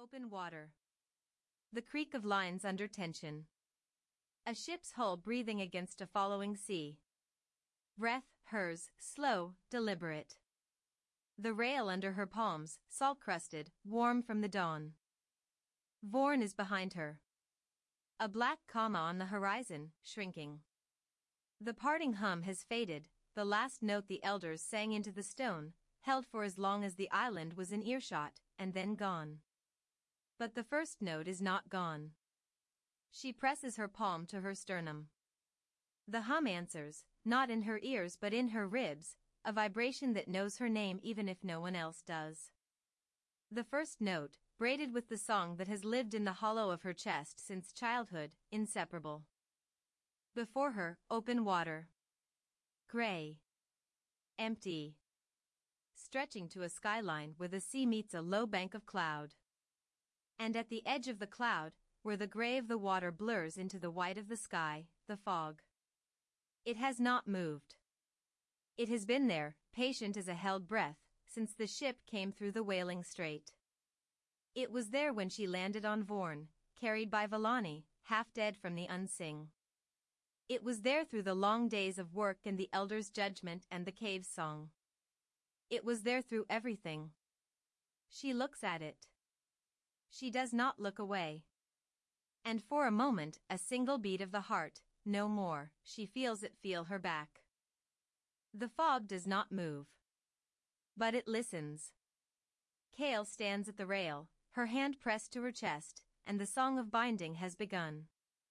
Open water. The creak of lines under tension. A ship's hull breathing against a following sea. Breath, hers, slow, deliberate. The rail under her palms, salt-crusted, warm from the dawn. Vorn is behind her. A black comma on the horizon, shrinking. The parting hum has faded, the last note the elders sang into the stone, held for as long as the island was in earshot, and then gone. But the first note is not gone. She presses her palm to her sternum. The hum answers, not in her ears but in her ribs, a vibration that knows her name even if no one else does. The first note, braided with the song that has lived in the hollow of her chest since childhood, inseparable. Before her, open water. Gray. Empty. Stretching to a skyline where the sea meets a low bank of cloud. And at the edge of the cloud, where the gray of the water blurs into the white of the sky, the fog. It has not moved. It has been there, patient as a held breath, since the ship came through the Whaling Strait. It was there when she landed on Vorn, carried by Vallani, half dead from the Unsing. It was there through the long days of work and the Elder's judgment and the cave's song. It was there through everything. She looks at it. She does not look away. And for a moment, a single beat of the heart, no more, she feels it feel her back. The fog does not move. But it listens. Kale stands at the rail, her hand pressed to her chest, and the song of binding has begun.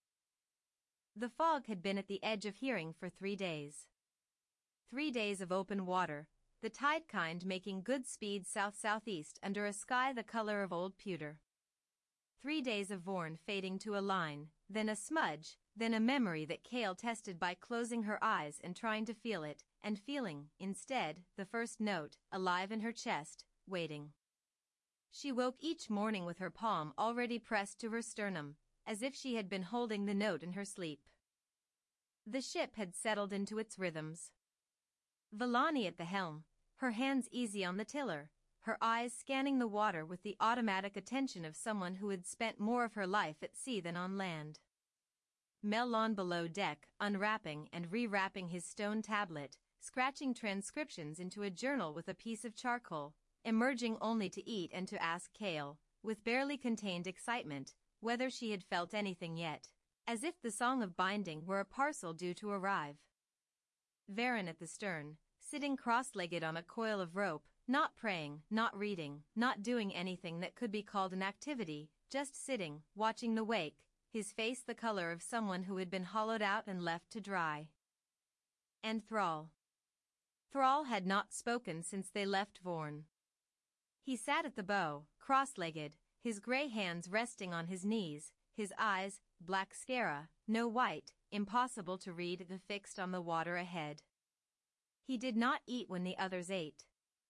The fog had been at the edge of hearing for 3 days. 3 days of open water, the tide kind making good speed south-southeast under a sky the color of old pewter. 3 days of Vorn fading to a line, then a smudge, then a memory that Kale tested by closing her eyes and trying to feel it, and feeling, instead, the first note, alive in her chest, waiting. She woke each morning with her palm already pressed to her sternum, as if she had been holding the note in her sleep. The ship had settled into its rhythms. Vallani at the helm, her hands easy on the tiller, her eyes scanning the water with the automatic attention of someone who had spent more of her life at sea than on land. Mellon below deck, unwrapping and rewrapping his stone tablet, scratching transcriptions into a journal with a piece of charcoal, emerging only to eat and to ask Kale, with barely contained excitement, whether she had felt anything yet, as if the song of binding were a parcel due to arrive. Varen at the stern, sitting cross-legged on a coil of rope, not praying, not reading, not doing anything that could be called an activity, just sitting, watching the wake, his face the color of someone who had been hollowed out and left to dry. And Thrall. Thrall had not spoken since they left Vorn. He sat at the bow, cross-legged, his gray hands resting on his knees, his eyes, black scara, no white, impossible to read, fixed on the water ahead. He did not eat when the others ate.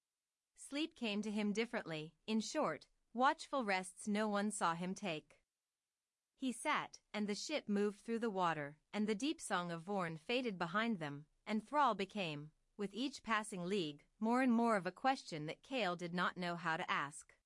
Sleep came to him differently, in short, watchful rests no one saw him take. He sat, and the ship moved through the water, and the deep song of Vorn faded behind them, and Thrall became, with each passing league, more and more of a question that Kale did not know how to ask.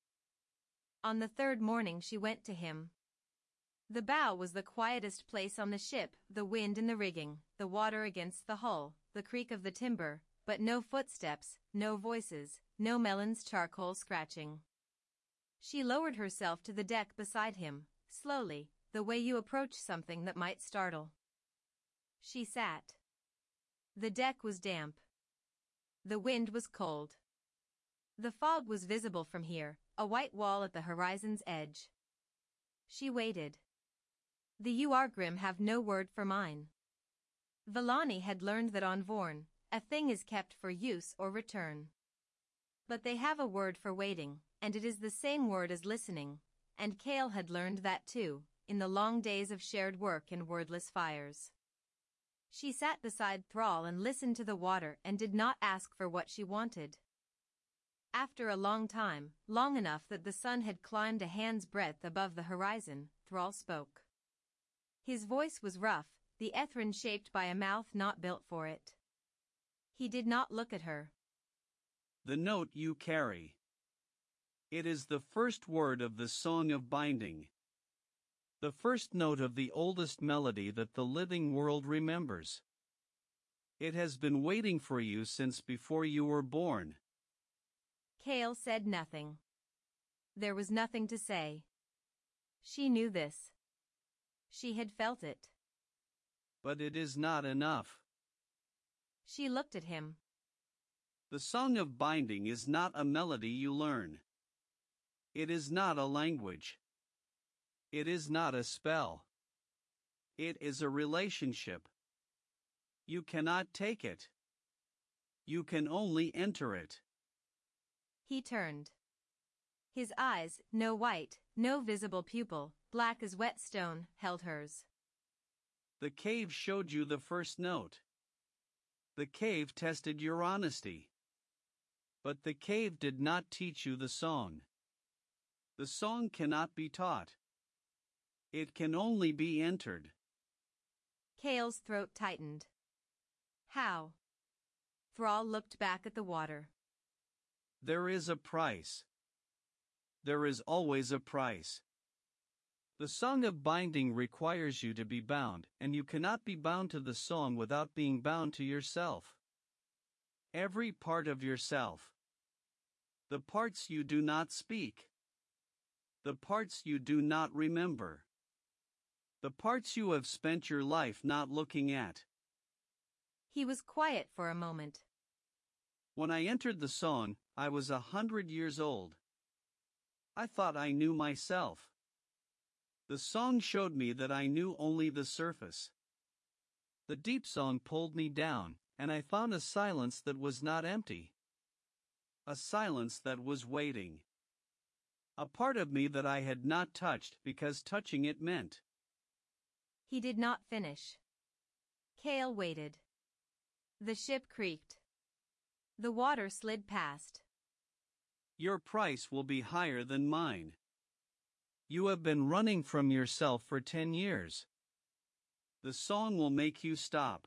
On the 3rd morning she went to him. The bow was the quietest place on the ship, the wind in the rigging, the water against the hull, the creak of the timber, but no footsteps, no voices, no Mellon's charcoal scratching. She lowered herself to the deck beside him, slowly, the way you approach something that might startle. She sat. The deck was damp. The wind was cold. The fog was visible from here, a white wall at the horizon's edge. She waited. The Uargrim have no word for mine. Vallani had learned that on Vorn, a thing is kept for use or return. But they have a word for waiting, and it is the same word as listening, and Kale had learned that too, in the long days of shared work and wordless fires. She sat beside Thrall and listened to the water and did not ask for what she wanted. After a long time, long enough that the sun had climbed a hand's breadth above the horizon, Thrall spoke. His voice was rough, the Ethrin shaped by a mouth not built for it. He did not look at her. The note you carry. It is the first word of the Song of Binding. The first note of the oldest melody that the living world remembers. It has been waiting for you since before you were born. Cale said nothing. There was nothing to say. She knew this. She had felt it. But it is not enough. She looked at him. The Song of Binding is not a melody you learn. It is not a language. It is not a spell. It is a relationship. You cannot take it. You can only enter it. He turned. His eyes, no white, no visible pupil, black as wet stone, held hers. The cave showed you the first note. The cave tested your honesty. But the cave did not teach you the song. The song cannot be taught. It can only be entered. Cale's throat tightened. How? Thrall looked back at the water. There is a price. There is always a price. The Song of Binding requires you to be bound, and you cannot be bound to the song without being bound to yourself. Every part of yourself. The parts you do not speak. The parts you do not remember. The parts you have spent your life not looking at. He was quiet for a moment. When I entered the song, I was 100 years old. I thought I knew myself. The song showed me that I knew only the surface. The deep song pulled me down, and I found a silence that was not empty. A silence that was waiting. A part of me that I had not touched because touching it meant. He did not finish. Cale waited. The ship creaked. The water slid past. Your price will be higher than mine. You have been running from yourself for 10 years. The song will make you stop.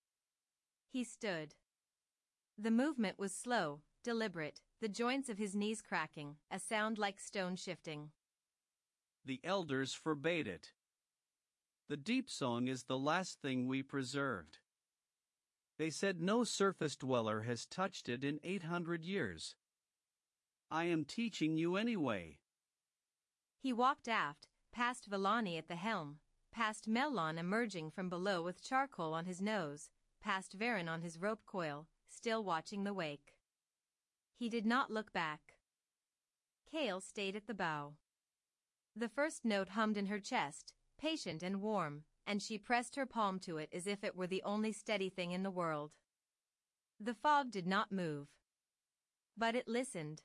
He stood. The movement was slow, deliberate, the joints of his knees cracking, a sound like stone shifting. The elders forbade it. The deep song is the last thing we preserved. They said no surface dweller has touched it in 800 years. I am teaching you anyway. He walked aft, past Villani at the helm, past Melon emerging from below with charcoal on his nose, past Varen on his rope coil, still watching the wake. He did not look back. Cale stayed at the bow. The first note hummed in her chest, patient and warm, and she pressed her palm to it as if it were the only steady thing in the world. The fog did not move. But it listened.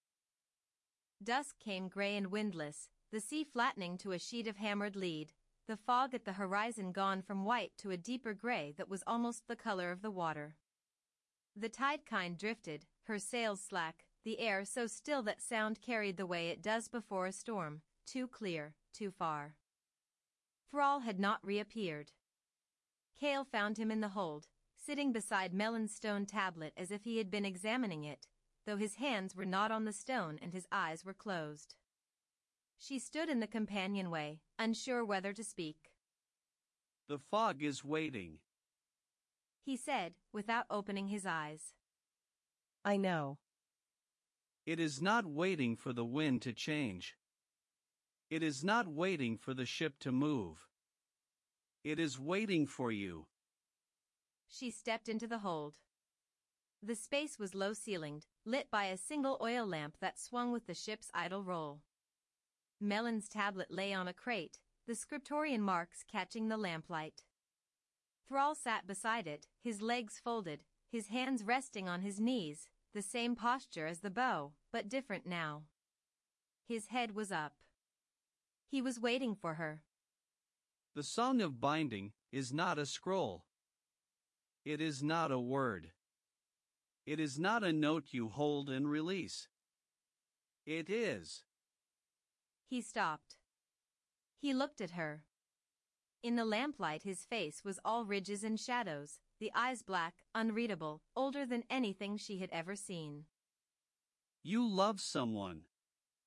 Dusk came gray and windless, the sea flattening to a sheet of hammered lead, the fog at the horizon gone from white to a deeper gray that was almost the color of the water. The tide kind drifted, her sails slack, the air so still that sound carried the way it does before a storm, too clear, too far. Thrall had not reappeared. Cale found him in the hold, sitting beside Melon's stone tablet as if he had been examining it, though his hands were not on the stone and his eyes were closed. She stood in the companionway, unsure whether to speak. The fog is waiting, he said, without opening his eyes. I know. It is not waiting for the wind to change. It is not waiting for the ship to move. It is waiting for you. She stepped into the hold. The space was low-ceilinged, lit by a single oil lamp that swung with the ship's idle roll. Melon's tablet lay on a crate, the scriptorian marks catching the lamplight. Thrall sat beside it, his legs folded, his hands resting on his knees, the same posture as the bow, but different now. His head was up. He was waiting for her. The Song of Binding is not a scroll. It is not a word. It is not a note you hold and release. It is. He stopped. He looked at her. In the lamplight his face was all ridges and shadows, the eyes black, unreadable, older than anything she had ever seen. You love someone.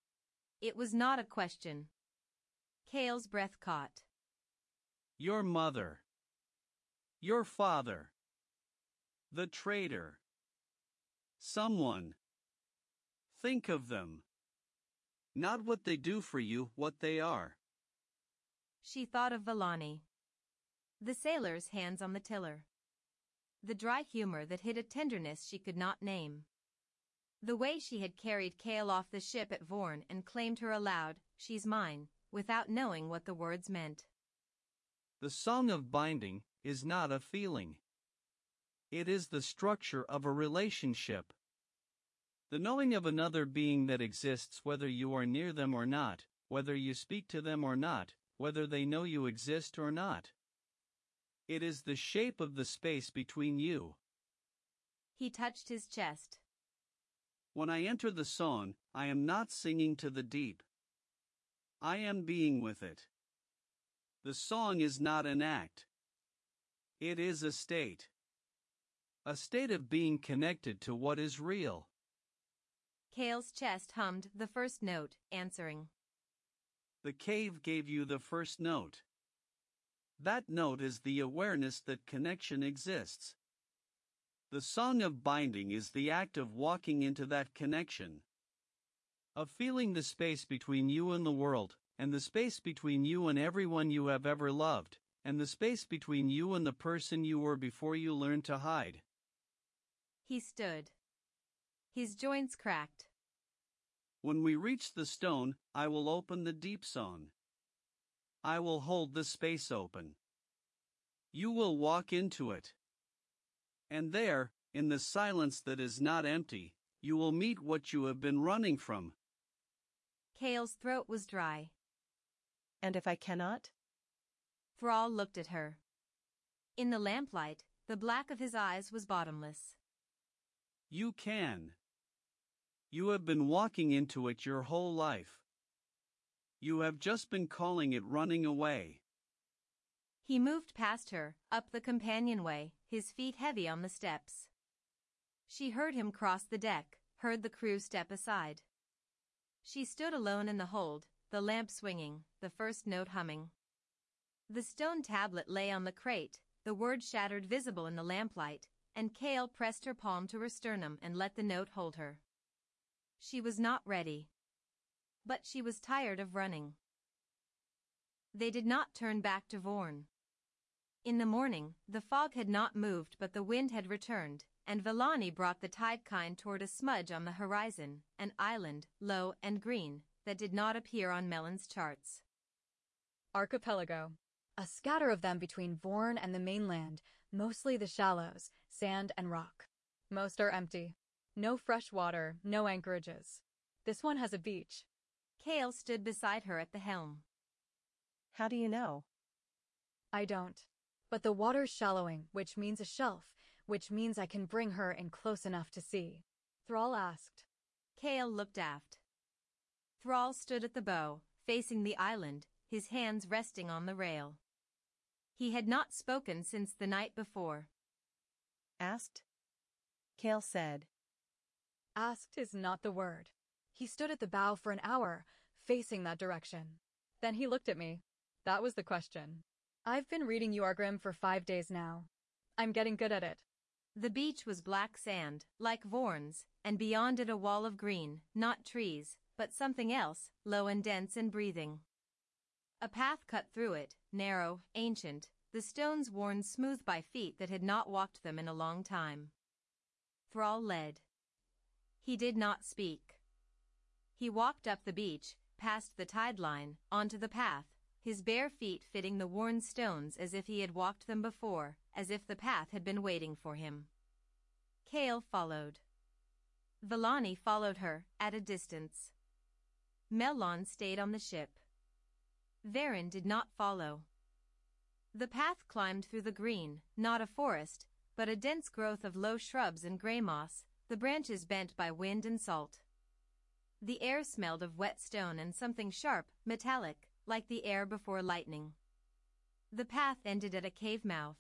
It was not a question. Cale's breath caught. Your mother. Your father. The traitor. Someone. Think of them. Not what they do for you, what they are. She thought of Villani. The sailor's hands on the tiller. The dry humor that hid a tenderness she could not name. The way she had carried Cale off the ship at Vorn and claimed her aloud, "She's mine," without knowing what the words meant. The song of binding is not a feeling. It is the structure of a relationship. The knowing of another being that exists whether you are near them or not, whether you speak to them or not, whether they know you exist or not. It is the shape of the space between you. He touched his chest. When I enter the song, I am not singing to the deep. I am being with it. The song is not an act. It is a state. A state of being connected to what is real. Cale's chest hummed the first note, answering. The cave gave you the first note. That note is the awareness that connection exists. The song of binding is the act of walking into that connection. Of feeling the space between you and the world, and the space between you and everyone you have ever loved, and the space between you and the person you were before you learned to hide. He stood. His joints cracked. When we reach the stone, I will open the deep song. I will hold the space open. You will walk into it. And there, in the silence that is not empty, you will meet what you have been running from. Cale's throat was dry. And if I cannot? Thrall looked at her. In the lamplight, the black of his eyes was bottomless. You can. You have been walking into it your whole life. You have just been calling it running away. He moved past her, up the companionway, his feet heavy on the steps. She heard him cross the deck, heard the crew step aside. She stood alone in the hold, the lamp swinging, the first note humming. The stone tablet lay on the crate, the word shattered visible in the lamplight, and Cale pressed her palm to her sternum and let the note hold her. She was not ready. But she was tired of running. They did not turn back to Vorn. In the morning, the fog had not moved but the wind had returned, and Villani brought the Tidekind toward a smudge on the horizon, an island, low and green, that did not appear on Melon's charts. Archipelago. A scatter of them between Vorn and the mainland, mostly the shallows, sand and rock. Most are empty. No fresh water, no anchorages. This one has a beach. Cale stood beside her at the helm. How do you know? I don't. But the water's shallowing, which means a shelf, which means I can bring her in close enough to see. Thrall asked. Cale looked aft. Thrall stood at the bow, facing the island, his hands resting on the rail. He had not spoken since the night before. Asked? Cale said. Asked is not the word. He stood at the bow for an hour, facing that direction. Then he looked at me. That was the question. I've been reading Eorgrim for 5 days now. I'm getting good at it. The beach was black sand, like Vorn's, and beyond it a wall of green, not trees, but something else, low and dense and breathing. A path cut through it, narrow, ancient, the stones worn smooth by feet that had not walked them in a long time. Thrall led. He did not speak. He walked up the beach, past the tide line, onto the path, his bare feet fitting the worn stones as if he had walked them before, as if the path had been waiting for him. Cale followed. Villani followed her, at a distance. Melon stayed on the ship. Varen did not follow. The path climbed through the green, not a forest, but a dense growth of low shrubs and gray moss, the branches bent by wind and salt. The air smelled of wet stone and something sharp, metallic, like the air before lightning. The path ended at a cave mouth.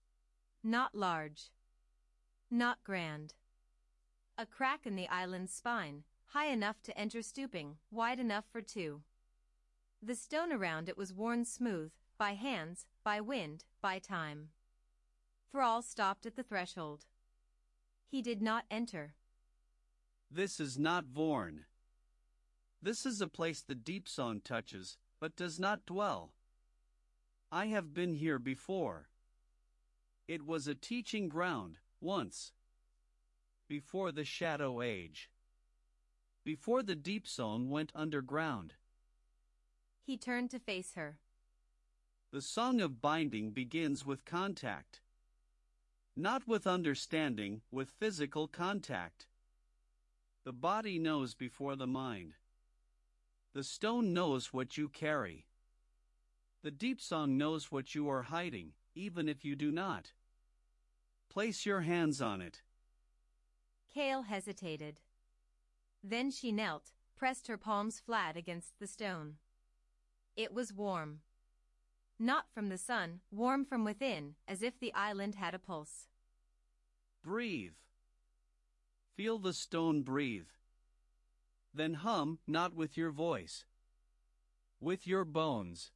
Not large. Not grand. A crack in the island's spine, high enough to enter stooping, wide enough for two. The stone around it was worn smooth, by hands, by wind, by time. Thrall stopped at the threshold. He did not enter. This is not Vorn. This is a place the deep song touches, but does not dwell. I have been here before. It was a teaching ground, once. Before the Shadow Age. Before the deep song went underground. He turned to face her. The song of binding begins with contact. Not with understanding, with physical contact. The body knows before the mind. The stone knows what you carry. The deep song knows what you are hiding, even if you do not. Place your hands on it. Kale hesitated. Then she knelt, pressed her palms flat against the stone. It was warm. Not from the sun, warm from within, as if the island had a pulse. Breathe. Feel the stone breathe. Then hum, not with your voice. With your bones.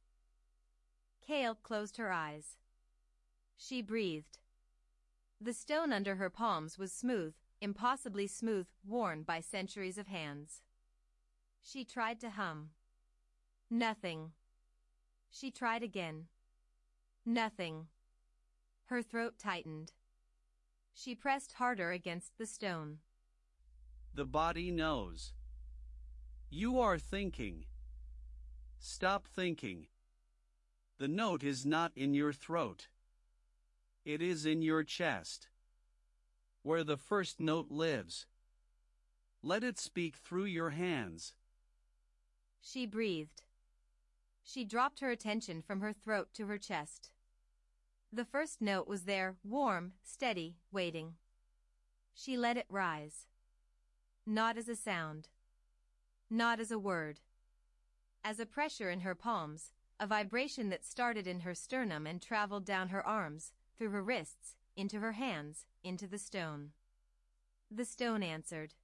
Kale closed her eyes. She breathed. The stone under her palms was smooth, impossibly smooth, worn by centuries of hands. She tried to hum. Nothing. She tried again. Nothing. Her throat tightened. She pressed harder against the stone. The body knows. You are thinking. Stop thinking. The note is not in your throat. It is in your chest. Where the first note lives. Let it speak through your hands. She breathed. She dropped her attention from her throat to her chest. The first note was there, warm, steady, waiting. She let it rise. Not as a sound. Not as a word. As a pressure in her palms, a vibration that started in her sternum and traveled down her arms, through her wrists, into her hands, into the stone. The stone answered.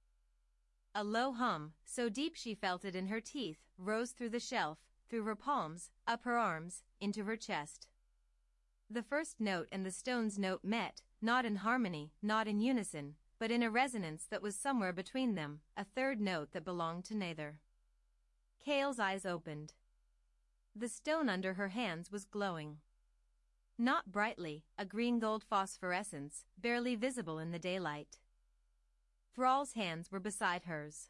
A low hum, so deep she felt it in her teeth, rose through the shelf, through her palms, up her arms, into her chest. The first note and the stone's note met, not in harmony, not in unison, but in a resonance that was somewhere between them, a third note that belonged to neither. Kale's eyes opened. The stone under her hands was glowing. Not brightly, a green-gold phosphorescence, barely visible in the daylight. Thrall's hands were beside hers.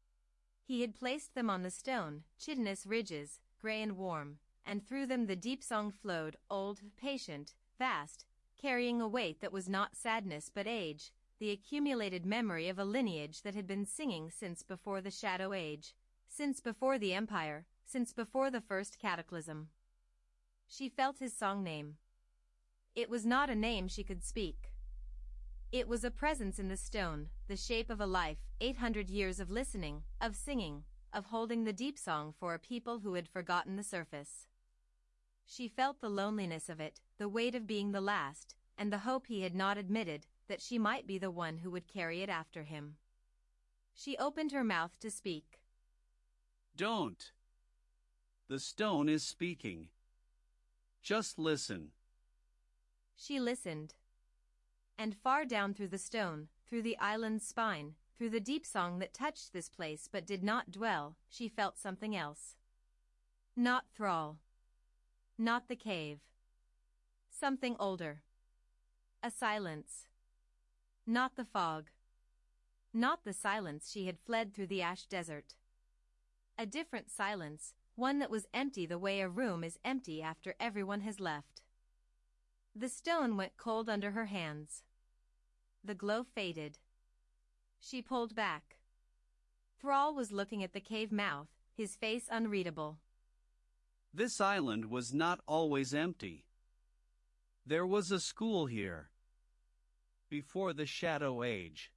He had placed them on the stone, chitinous ridges, gray and warm, and through them the deep song flowed, old, patient, vast, carrying a weight that was not sadness but age, the accumulated memory of a lineage that had been singing since before the Shadow Age, since before the Empire, since before the first cataclysm. She felt his song name. It was not a name she could speak. It was a presence in the stone, the shape of a life, 800 years of listening, of singing, of holding the deep song for a people who had forgotten the surface. She felt the loneliness of it, the weight of being the last, and the hope he had not admitted, that she might be the one who would carry it after him. She opened her mouth to speak. Don't. The stone is speaking. Just listen. She listened. And far down through the stone, through the island's spine, through the deep song that touched this place but did not dwell, she felt something else. Not Thrall. Not the cave. Something older. A silence. Not the fog. Not the silence she had fled through the ash desert. A different silence, one that was empty the way a room is empty after everyone has left. The stone went cold under her hands. The glow faded. She pulled back. Thrall was looking at the cave mouth, his face unreadable. This island was not always empty. There was a school here. Before the Shadow Age.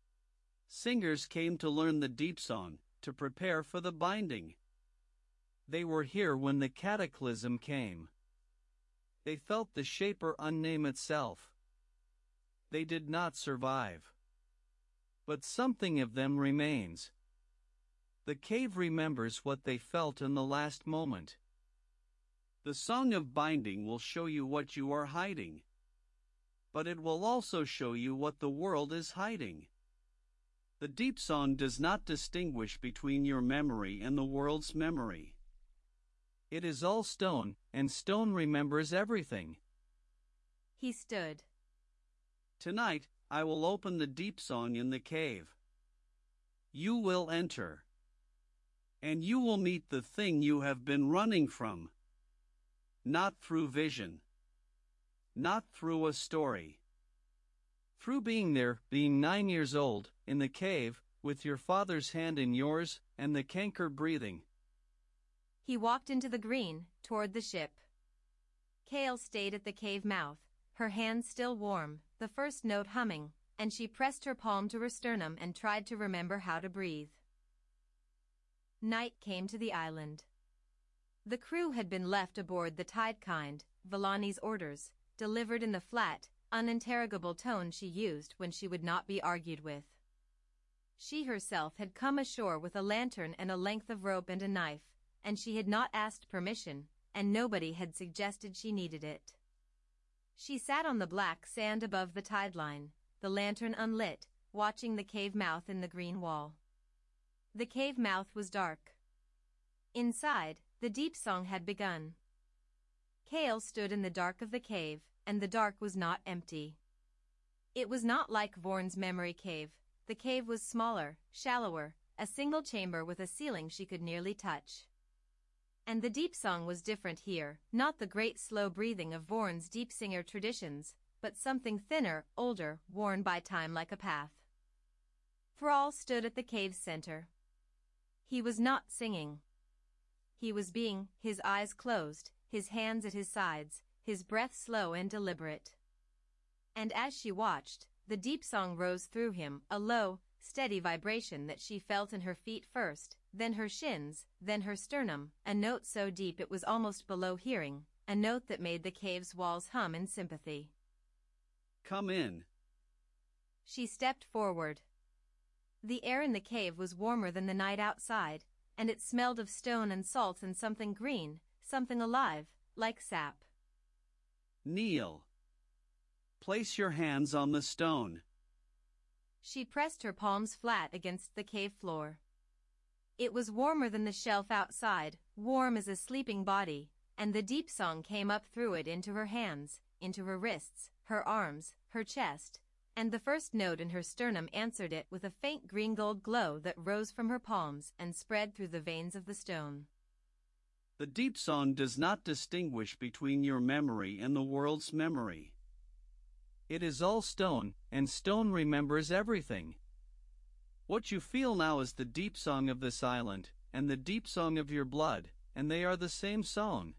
Singers came to learn the deep song, to prepare for the binding. They were here when the cataclysm came. They felt the shaper unname itself. They did not survive. But something of them remains. The cave remembers what they felt in the last moment. The Song of Binding will show you what you are hiding. But it will also show you what the world is hiding. The Deep Song does not distinguish between your memory and the world's memory. It is all stone, and stone remembers everything. He stood. Tonight, I will open the Deep Song in the cave. You will enter. And you will meet the thing you have been running from. Not through vision. Not through a story. Through being there, being 9 years old, in the cave, with your father's hand in yours, and the canker breathing. He walked into the green, toward the ship. Kale stayed at the cave mouth, her hands still warm, the first note humming, and she pressed her palm to her sternum and tried to remember how to breathe. Night came to the island. The crew had been left aboard the Tidekind, Villani's orders, delivered in the flat, uninterrogable tone she used when she would not be argued with. She herself had come ashore with a lantern and a length of rope and a knife, and she had not asked permission, and nobody had suggested she needed it. She sat on the black sand above the tide line, the lantern unlit, watching the cave mouth in the green wall. The cave mouth was dark. Inside, the Deep Song had begun. Kale stood in the dark of the cave, and the dark was not empty. It was not like Vorn's memory cave. The cave was smaller, shallower, a single chamber with a ceiling she could nearly touch. And the Deep Song was different here, not the great slow breathing of Vorn's deep singer traditions, but something thinner, older, worn by time like a path. Thrall stood at the cave's center. He was not singing. He was being, his eyes closed, his hands at his sides, his breath slow and deliberate. And as she watched, the Deep Song rose through him, a low, steady vibration that she felt in her feet first, then her shins, then her sternum, a note so deep it was almost below hearing, a note that made the cave's walls hum in sympathy. Come in. She stepped forward. The air in the cave was warmer than the night outside, and it smelled of stone and salt and something green, something alive, like sap. Kneel. Place your hands on the stone. She pressed her palms flat against the cave floor. It was warmer than the shelf outside, warm as a sleeping body, and the Deep Song came up through it into her hands, into her wrists, her arms, her chest, and the first note in her sternum answered it with a faint green-gold glow that rose from her palms and spread through the veins of the stone. The Deep Song does not distinguish between your memory and the world's memory. It is all stone, and stone remembers everything. What you feel now is the Deep Song of this island, and the Deep Song of your blood, and they are the same song.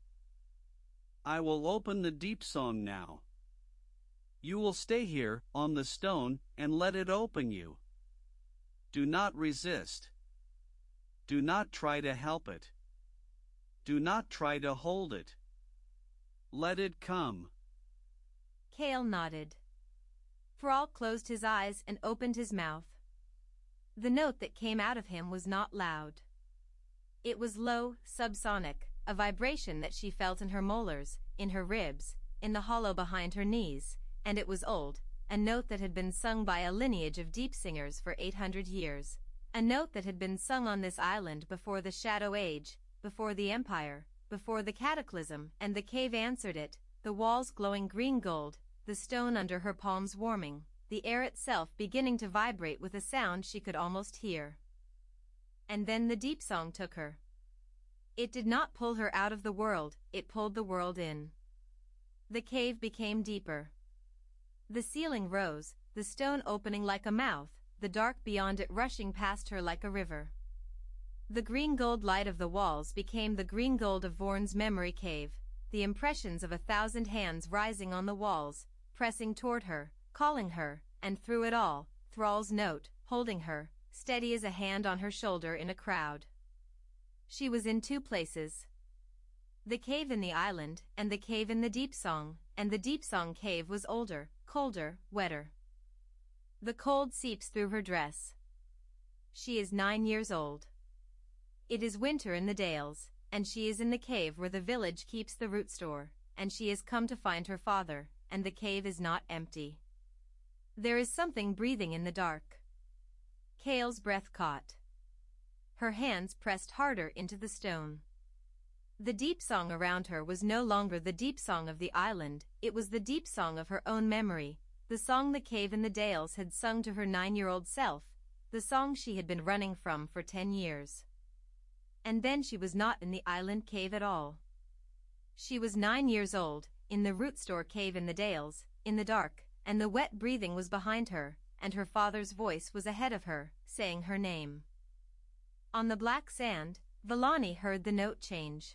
I will open the Deep Song now. You will stay here, on the stone, and let it open you. Do not resist. Do not try to help it. Do not try to hold it. Let it come. Kale nodded. Thrall closed his eyes and opened his mouth. The note that came out of him was not loud. It was low, subsonic, a vibration that she felt in her molars, in her ribs, in the hollow behind her knees, and it was old, a note that had been sung by a lineage of deep singers for 800 years, a note that had been sung on this island before the Shadow Age, before the Empire, before the Cataclysm, and the cave answered it, the walls glowing green gold, the stone under her palms warming, the air itself beginning to vibrate with a sound she could almost hear. And then the Deep Song took her. It did not pull her out of the world, it pulled the world in. The cave became deeper. The ceiling rose, the stone opening like a mouth, the dark beyond it rushing past her like a river. The green gold light of the walls became the green gold of Vorn's memory cave, the impressions of 1,000 hands rising on the walls, pressing toward her, calling her, and through it all, Thrall's note, holding her, steady as a hand on her shoulder in a crowd. She was in two places. The cave in the island, and the cave in the Deep Song, and the Deep Song cave was older, colder, wetter. The cold seeps through her dress. She is 9 years old. It is winter in the dales, and she is in the cave where the village keeps the root store, and she has come to find her father, and the cave is not empty. There is something breathing in the dark. Kale's breath caught. Her hands pressed harder into the stone. The deep song around her was no longer the deep song of the island, it was the deep song of her own memory, the song the cave in the dales had sung to her 9-year-old self, the song she had been running from for 10 years. And then she was not in the island cave at all. She was 9 years old, in the root store cave in the dales, in the dark, and the wet breathing was behind her, and her father's voice was ahead of her, saying her name. On the black sand, Villani heard the note change.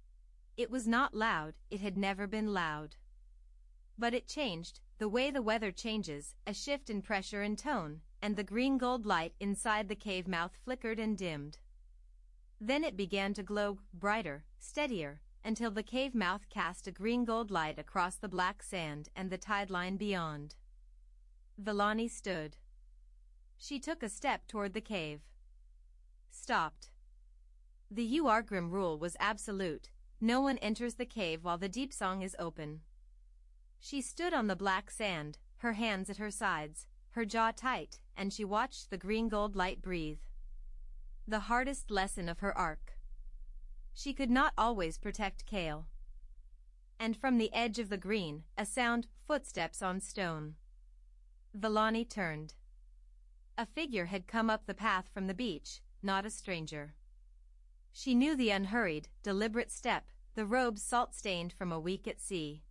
It was not loud, it had never been loud. But it changed, the way the weather changes, a shift in pressure and tone, and the green gold light inside the cave mouth flickered and dimmed. Then it began to glow, brighter, steadier, until the cave mouth cast a green gold light across the black sand and the tide line beyond. Villani stood. She took a step toward the cave. Stopped. The Uargrim rule was absolute. No one enters the cave while the deep song is open. She stood on the black sand, her hands at her sides, her jaw tight, and she watched the green gold light breathe. The hardest lesson of her arc. She could not always protect Kale. And from the edge of the green, a sound, footsteps on stone. Villani turned. A figure had come up the path from the beach, not a stranger. She knew the unhurried, deliberate step, the robes salt-stained from a week at sea.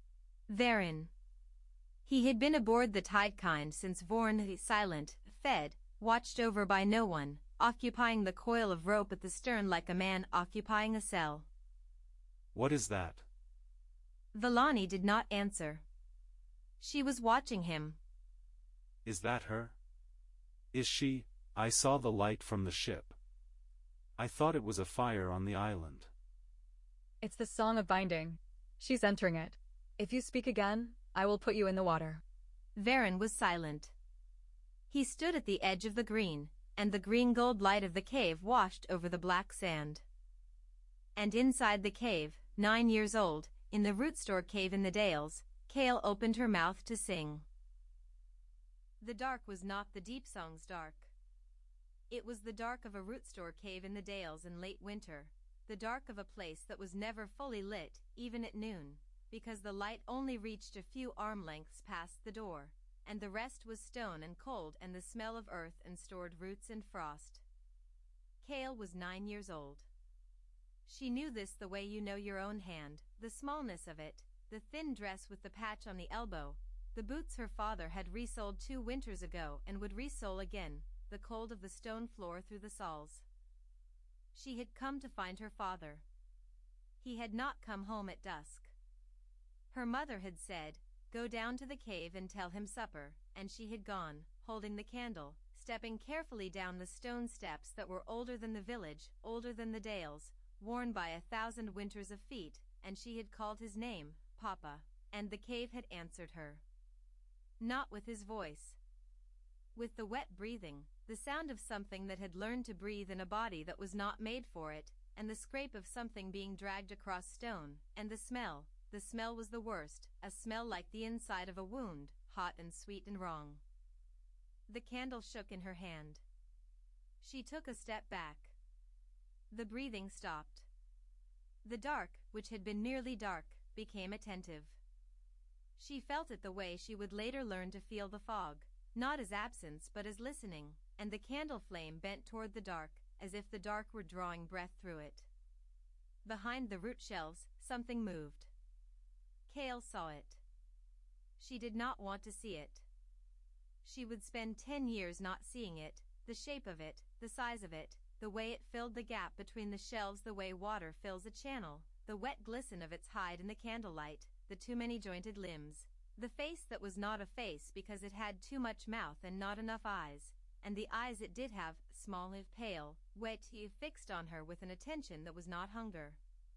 Varen. He had been aboard the Tidekind since Vorn, silent, fed, watched over by no one, occupying the coil of rope at the stern like a man occupying a cell. What is that? Villani did not answer. She was watching him. Is that her? Is she? I saw the light from the ship. I thought it was a fire on the island. It's the Song of Binding. She's entering it. If you speak again, I will put you in the water. Varen was silent. He stood at the edge of the green, and the green gold light of the cave washed over the black sand. And inside the cave, 9 years old, in the root store cave in the dales, Kale opened her mouth to sing. The dark was not the deep song's dark. It was the dark of a root store cave in the dales in late winter, the dark of a place that was never fully lit, even at noon, because the light only reached a few arm lengths past the door, and the rest was stone and cold and the smell of earth and stored roots and frost. Kale was 9 years old. She knew this the way you know your own hand, the smallness of it, the thin dress with the patch on the elbow, the boots her father had resoled 2 winters ago and would resole again, the cold of the stone floor through the soles. She had come to find her father. He had not come home at dusk. Her mother had said, "Go down to the cave and tell him supper," and she had gone, holding the candle, stepping carefully down the stone steps that were older than the village, older than the dales, worn by 1,000 winters of feet, and she had called his name, Papa, and the cave had answered her. Not with his voice. With the wet breathing, the sound of something that had learned to breathe in a body that was not made for it, and the scrape of something being dragged across stone, and the smell was the worst, a smell like the inside of a wound, hot and sweet and wrong. The candle shook in her hand. She took a step back. The breathing stopped. The dark, which had been merely dark, became attentive. She felt it the way she would later learn to feel the fog, not as absence but as listening, and the candle flame bent toward the dark, as if the dark were drawing breath through it. Behind the root shelves, something moved. Kale saw it. She did not want to see it. She would spend 10 years not seeing it, the shape of it, the size of it, the way it filled the gap between the shelves, the way water fills a channel, the wet glisten of its hide in the candlelight, the too many jointed limbs, the face that was not a face because it had too much mouth and not enough eyes, and the eyes it did have, small and pale, wet, fixed on her with an attention that was not hunger.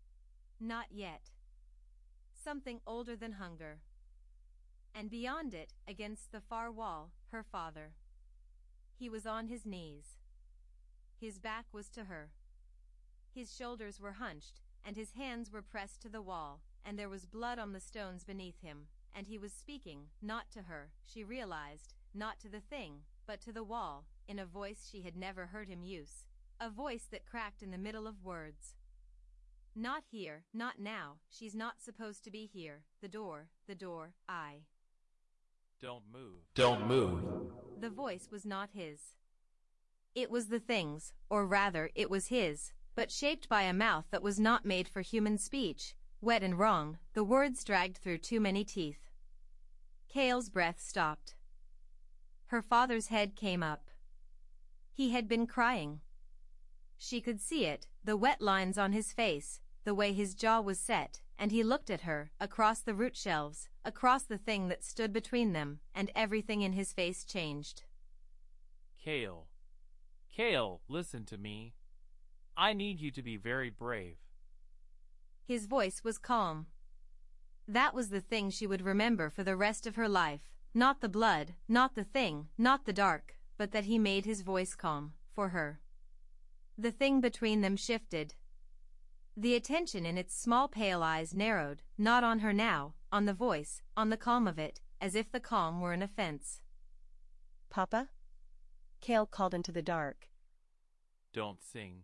Not yet. Something older than hunger. And beyond it, against the far wall, her father. He was on his knees. His back was to her. His shoulders were hunched, and his hands were pressed to the wall, and there was blood on the stones beneath him, and he was speaking, not to her, she realized, not to the thing, but to the wall, in a voice she had never heard him use, a voice that cracked in the middle of words. Not here, not now, she's not supposed to be here, the door, I. Don't move. Don't move. The voice was not his. It was the thing's, or rather, it was his, but shaped by a mouth that was not made for human speech, wet and wrong, the words dragged through too many teeth. Cale's breath stopped. Her father's head came up. He had been crying. She could see it, the wet lines on his face, the way his jaw was set, and he looked at her, across the root shelves, across the thing that stood between them, and everything in his face changed. Cale. Cale, listen to me. I need you to be very brave. His voice was calm. That was the thing she would remember for the rest of her life, not the blood, not the thing, not the dark, but that he made his voice calm, for her. The thing between them shifted. The attention in its small pale eyes narrowed, not on her now, on the voice, on the calm of it, as if the calm were an offense. Papa? Cale called into the dark. Don't sing.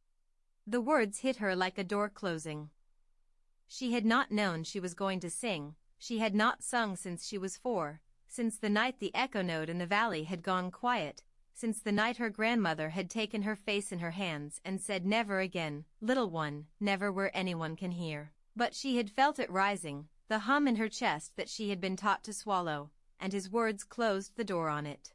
The words hit her like a door closing. She had not known she was going to sing, she had not sung since she was 4, since the night the echo note in the valley had gone quiet, since the night her grandmother had taken her face in her hands and said never again, little one, never where anyone can hear. But she had felt it rising, the hum in her chest that she had been taught to swallow, and his words closed the door on it.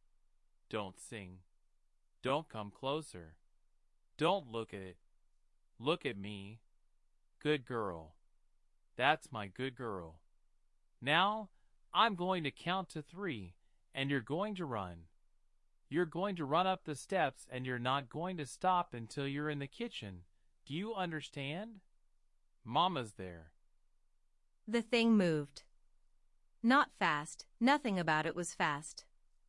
Don't sing. Don't come closer. Don't look at it. Look at me. Good girl. That's my good girl. Now, I'm going to count to 3, and you're going to run. You're going to run up the steps, and you're not going to stop until you're in the kitchen. Do you understand? Mama's there. The thing moved. Not fast, nothing about it was fast.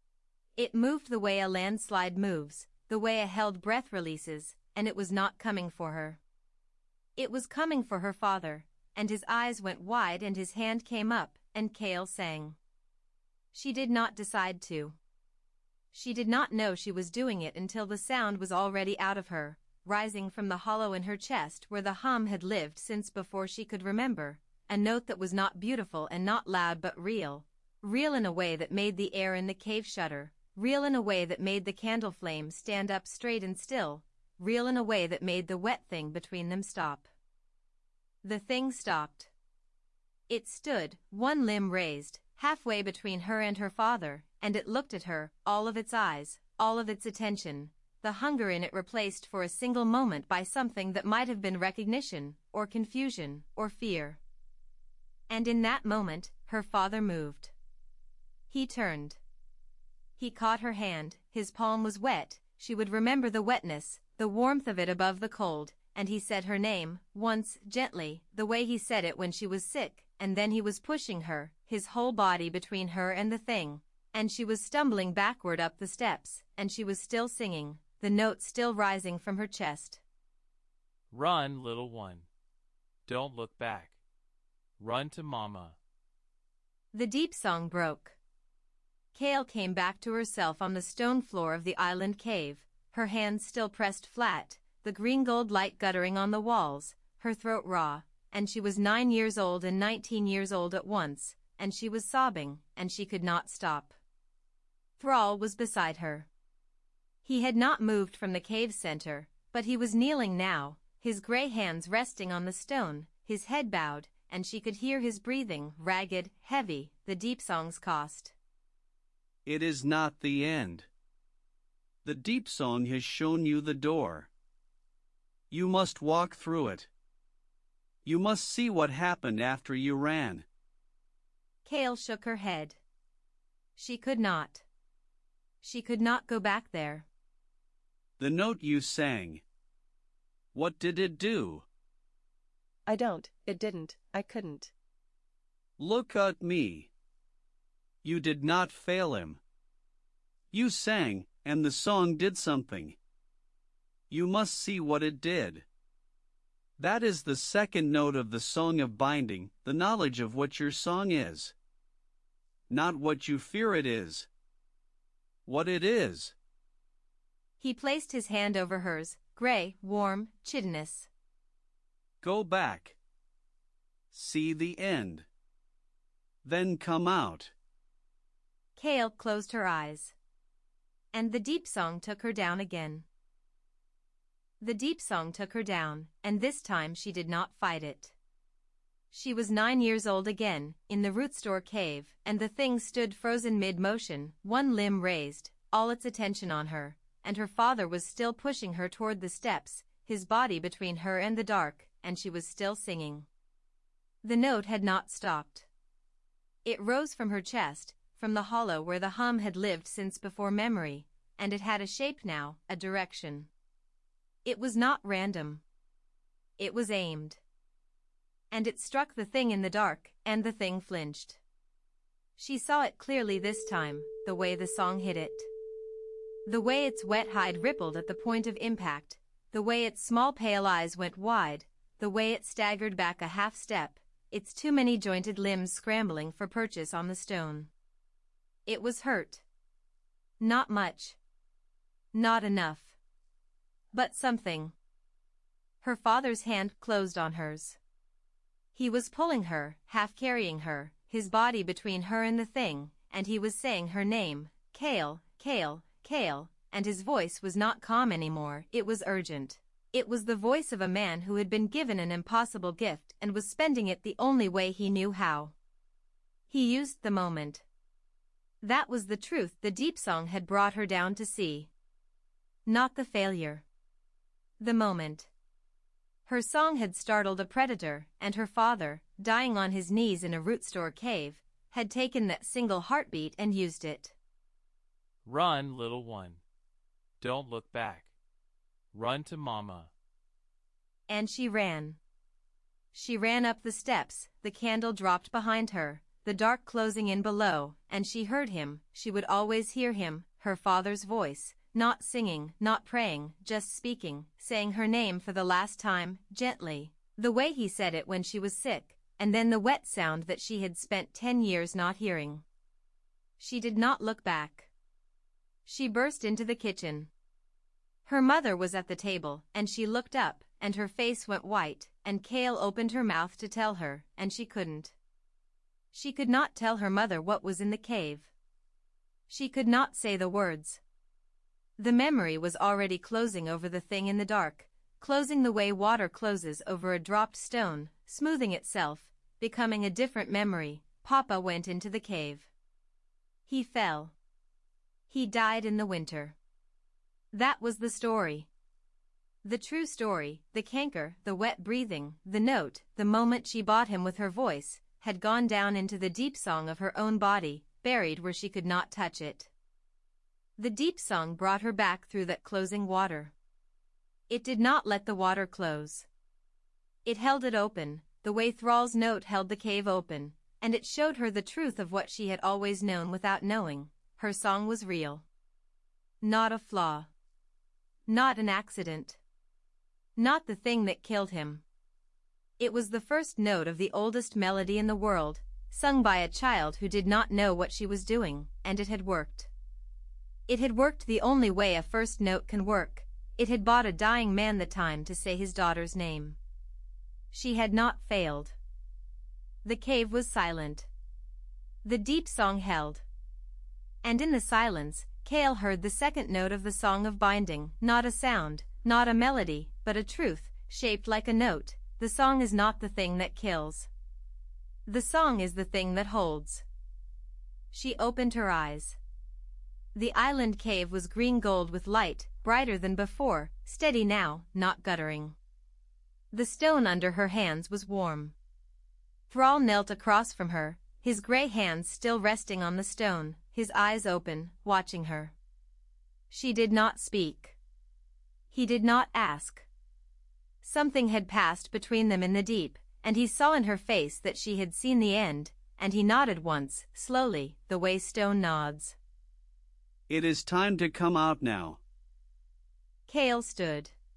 It moved the way a landslide moves, the way a held breath releases, and it was not coming for her. It was coming for her father, and his eyes went wide and his hand came up, and Cale sang. She did not decide to. She did not know she was doing it until the sound was already out of her, rising from the hollow in her chest where the hum had lived since before she could remember, a note that was not beautiful and not loud but real, real in a way that made the air in the cave shudder, real in a way that made the candle flame stand up straight and still, real in a way that made the wet thing between them stop. The thing stopped. It stood, one limb raised, halfway between her and her father, and it looked at her, all of its eyes, all of its attention, the hunger in it replaced for a single moment by something that might have been recognition, or confusion, or fear. And in that moment, her father moved. He turned. He caught her hand, his palm was wet, she would remember the wetness, the warmth of it above the cold, and he said her name, once, gently, the way he said it when she was sick, and then he was pushing her, his whole body between her and the thing, and she was stumbling backward up the steps, and she was still singing, the notes still rising from her chest. Run, little one. Don't look back. Run to Mama. The deep song broke. Cale came back to herself on the stone floor of the island cave, her hands still pressed flat, the green gold light guttering on the walls, her throat raw, and she was 9 years old and 19 years old at once, and she was sobbing, and she could not stop. Thrall was beside her. He had not moved from the cave center, but he was kneeling now, his gray hands resting on the stone, his head bowed, and she could hear his breathing, ragged, heavy, the deep song's cost. It is not the end. The deep song has shown you the door. You must walk through it. You must see what happened after you ran. Cale shook her head. She could not. She could not go back there. The note you sang. What did it do? It didn't, I couldn't. Look at me. You did not fail him. You sang, and the song did something. You must see what it did. That is the second note of the Song of Binding, the knowledge of what your song is. Not what you fear it is. What it is. He placed his hand over hers, gray, warm, chitinous. Go back. See the end. Then come out. Kale closed her eyes. And the deep song took her down again. The deep song took her down, and this time she did not fight it. She was 9 years old again, in the root store cave, and the thing stood frozen mid-motion, one limb raised, all its attention on her, and her father was still pushing her toward the steps, his body between her and the dark, and she was still singing. The note had not stopped. It rose from her chest, from the hollow where the hum had lived since before memory, and it had a shape now, a direction. It was not random. It was aimed. And it struck the thing in the dark, and the thing flinched. She saw it clearly this time, the way the song hit it. The way its wet hide rippled at the point of impact, the way its small pale eyes went wide, the way it staggered back a half step, its too many jointed limbs scrambling for purchase on the stone. It was hurt. Not much. Not enough. But something. Her father's hand closed on hers. He was pulling her, half carrying her, his body between her and the thing, and he was saying her name, Kale, Kale, Kale, and his voice was not calm anymore, it was urgent. It was the voice of a man who had been given an impossible gift and was spending it the only way he knew how. He used the moment. That was the truth the deep song had brought her down to see. Not the failure. The moment. Her song had startled a predator, and her father, dying on his knees in a root store cave, had taken that single heartbeat and used it. Run, little one. Don't look back. Run to Mama. And she ran. She ran up the steps, the candle dropped behind her, the dark closing in below, and she heard him, she would always hear him, her father's voice, not singing, not praying, just speaking, saying her name for the last time, gently, the way he said it when she was sick, and then the wet sound that she had spent 10 years not hearing. She did not look back. She burst into the kitchen. Her mother was at the table, and she looked up, and her face went white, and Kale opened her mouth to tell her, and she couldn't. She could not tell her mother what was in the cave. She could not say the words. The memory was already closing over the thing in the dark, closing the way water closes over a dropped stone, smoothing itself, becoming a different memory. Papa went into the cave. He fell. He died in the winter. That was the story. The true story, the canker, the wet breathing, the note, the moment she bought him with her voice, had gone down into the deep song of her own body, buried where she could not touch it. The deep song brought her back through that closing water. It did not let the water close. It held it open, the way Thrall's note held the cave open, and it showed her the truth of what she had always known without knowing. Her song was real. Not a flaw. Not an accident. Not the thing that killed him. It was the first note of the oldest melody in the world, sung by a child who did not know what she was doing, and it had worked. It had worked the only way a first note can work. It had bought a dying man the time to say his daughter's name. She had not failed. The cave was silent. The deep song held. And in the silence, Kale heard the second note of the Song of Binding, not a sound, not a melody, but a truth, shaped like a note. The song is not the thing that kills. The song is the thing that holds. She opened her eyes. The island cave was green gold with light, brighter than before, steady now, not guttering. The stone under her hands was warm. Thrall knelt across from her, his gray hands still resting on the stone, his eyes open, watching her. She did not speak. He did not ask. Something had passed between them in the deep, and he saw in her face that she had seen the end, and he nodded once, slowly, the way stone nods. It is time to come out now. Kale stood.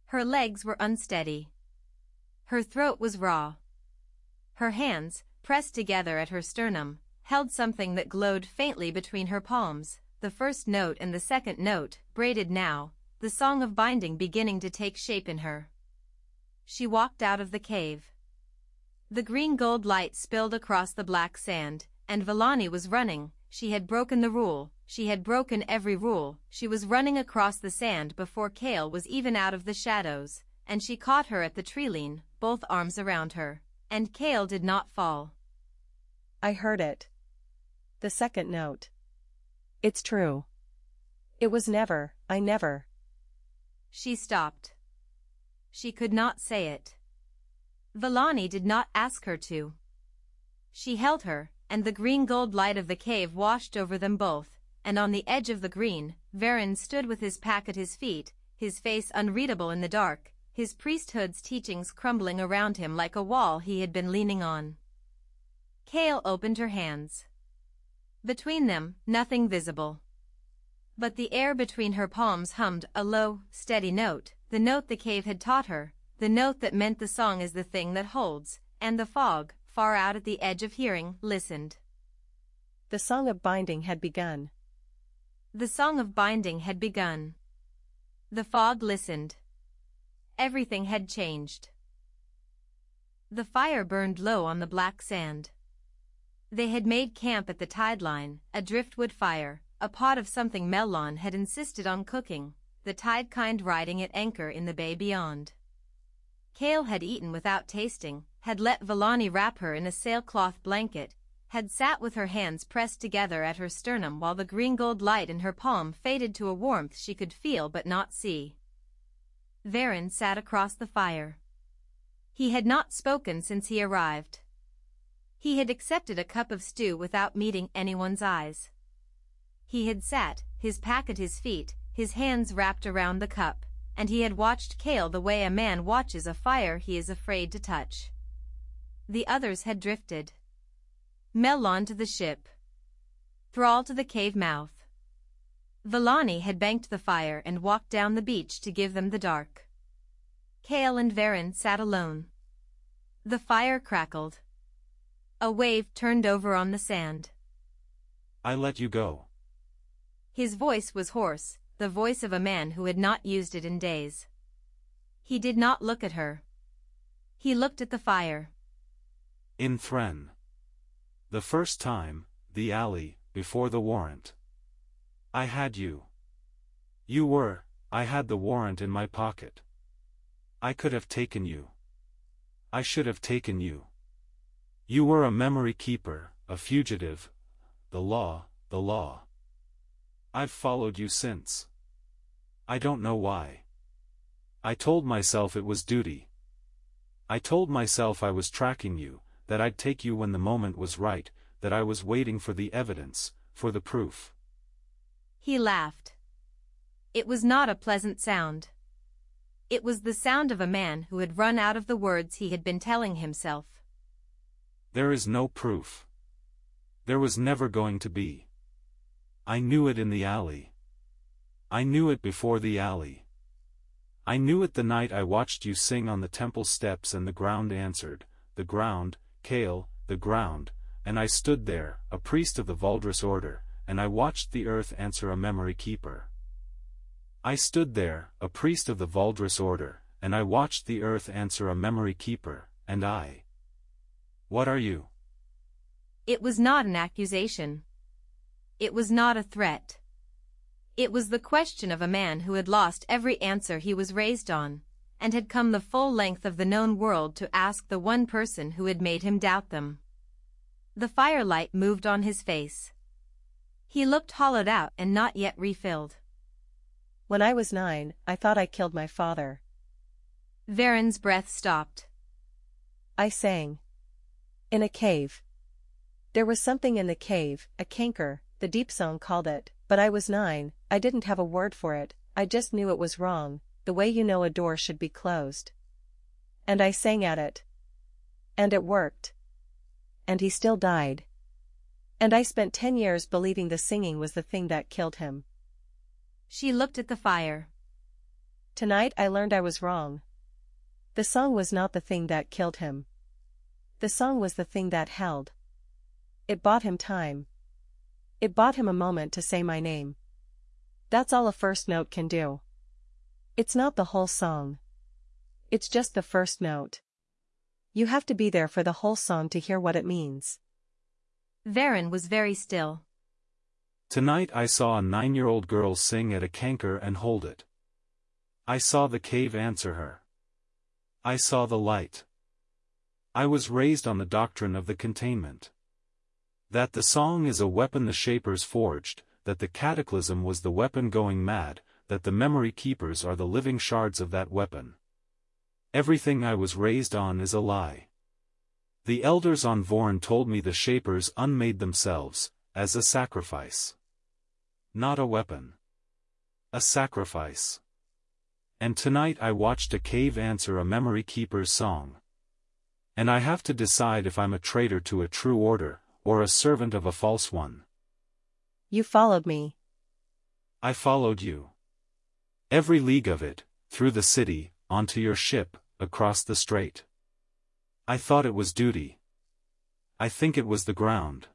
Her legs were unsteady. Her throat was raw. Her hands, pressed together at her sternum, held something that glowed faintly between her palms, the first note and the second note, braided now, the song of binding beginning to take shape in her. She walked out of the cave. The green gold light spilled across the black sand, and Villani was running. She had broken the rule, she had broken every rule. She was running across the sand before Kale was even out of the shadows, and she caught her at the treeline, both arms around her. And Kale did not fall. I heard it. The second note. It's true. It was never, I never. She stopped. She could not say it. Villani did not ask her to. She held her, and the green gold light of the cave washed over them both, and on the edge of the green, Varen stood with his pack at his feet, his face unreadable in the dark, his priesthood's teachings crumbling around him like a wall he had been leaning on. Kale opened her hands. Between them, nothing visible. But the air between her palms hummed a low, steady note, the note the cave had taught her, the note that meant the song is the thing that holds, and the fog, far out at the edge of hearing, listened. The song of binding had begun. The song of binding had begun. The fog listened. Everything had changed. The fire burned low on the black sand. They had made camp at the tide line, a driftwood fire, a pot of something Mellon had insisted on cooking, the tide kind riding at anchor in the bay beyond. Kale had eaten without tasting, had let Villani wrap her in a sailcloth blanket, had sat with her hands pressed together at her sternum while the green gold light in her palm faded to a warmth she could feel but not see. Varen sat across the fire. He had not spoken since he arrived. He had accepted a cup of stew without meeting anyone's eyes. He had sat, his pack at his feet, his hands wrapped around the cup, and he had watched Kale the way a man watches a fire he is afraid to touch. The others had drifted. Mellon to the ship. Thrall to the cave mouth. Villani had banked the fire and walked down the beach to give them the dark. Kale and Varen sat alone. The fire crackled. A wave turned over on the sand. I let you go. His voice was hoarse, the voice of a man who had not used it in days. He did not look at her. He looked at the fire. In Thren. The first time, the alley, before the warrant. I had you. You were, I had the warrant in my pocket. I could have taken you. I should have taken you. You were a memory keeper, a fugitive. The law, the law. I've followed you since. I don't know why. I told myself it was duty. I told myself I was tracking you, that I'd take you when the moment was right, that I was waiting for the evidence, for the proof. He laughed. It was not a pleasant sound. It was the sound of a man who had run out of the words he had been telling himself. There is no proof. There was never going to be. I knew it in the alley. I knew it before the alley. I knew it the night I watched you sing on the temple steps and the ground answered, the ground, Kale, the ground, and I stood there, a priest of the Valdris order, and I watched the earth answer a memory keeper. I stood there, a priest of the Valdris order, and I watched the earth answer a memory keeper, and I. What are you? It was not an accusation. It was not a threat. It was the question of a man who had lost every answer he was raised on, and had come the full length of the known world to ask the one person who had made him doubt them. The firelight moved on his face. He looked hollowed out and not yet refilled. When I was 9, I thought I killed my father. Varen's breath stopped. I sang. In a cave. There was something in the cave, a canker, the deep song called it, but I was 9, I didn't have a word for it, I just knew it was wrong, the way you know a door should be closed. And I sang at it. And it worked. And he still died. And I spent 10 years believing the singing was the thing that killed him. She looked at the fire. Tonight I learned I was wrong. The song was not the thing that killed him. The song was the thing that held. It bought him time. It bought him a moment to say my name. That's all a first note can do. It's not the whole song. It's just the first note. You have to be there for the whole song to hear what it means. Varen was very still. Tonight I saw a 9-year-old girl sing at a canker and hold it. I saw the cave answer her. I saw the light. I was raised on the doctrine of the containment. That the song is a weapon the shapers forged, that the cataclysm was the weapon going mad, that the memory keepers are the living shards of that weapon. Everything I was raised on is a lie. The elders on Vorn told me the shapers unmade themselves, as a sacrifice. Not a weapon. A sacrifice. And tonight I watched a cave answer a memory keeper's song. And I have to decide if I'm a traitor to a true order, or a servant of a false one. You followed me. I followed you. Every league of it, through the city, onto your ship, across the strait. I thought it was duty. I think it was the ground.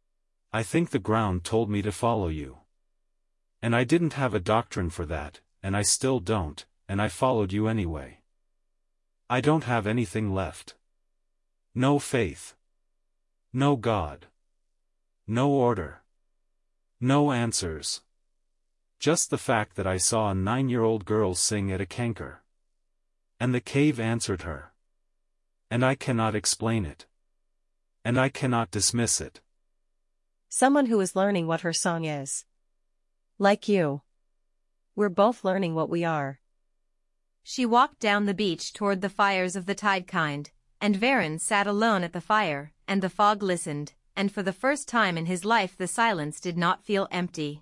I think the ground told me to follow you. And I didn't have a doctrine for that, and I still don't, and I followed you anyway. I don't have anything left. No faith. No God. No order. No answers. Just the fact that I saw a 9-year-old girl sing at a canker. And the cave answered her. And I cannot explain it. And I cannot dismiss it. Someone who is learning what her song is. Like you. We're both learning what we are. She walked down the beach toward the fires of the Tidekind, and Varen sat alone at the fire, and the fog listened, and for the first time in his life the silence did not feel empty.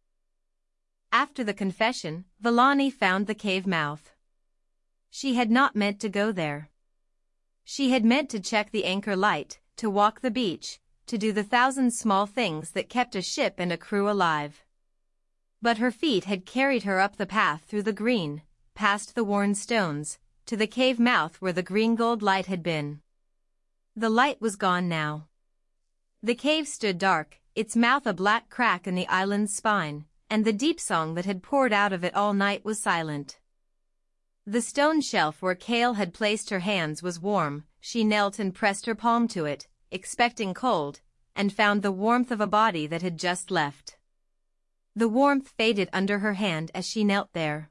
After the confession, Vallani found the cave mouth. She had not meant to go there. She had meant to check the anchor light, to walk the beach, to do the 1,000 small things that kept a ship and a crew alive. But her feet had carried her up the path through the green, past the worn stones, to the cave mouth where the green gold light had been. The light was gone now. The cave stood dark, its mouth a black crack in the island's spine, and the deep song that had poured out of it all night was silent. The stone shelf where Kale had placed her hands was warm. She knelt and pressed her palm to it, expecting cold, and found the warmth of a body that had just left. The warmth faded under her hand as she knelt there.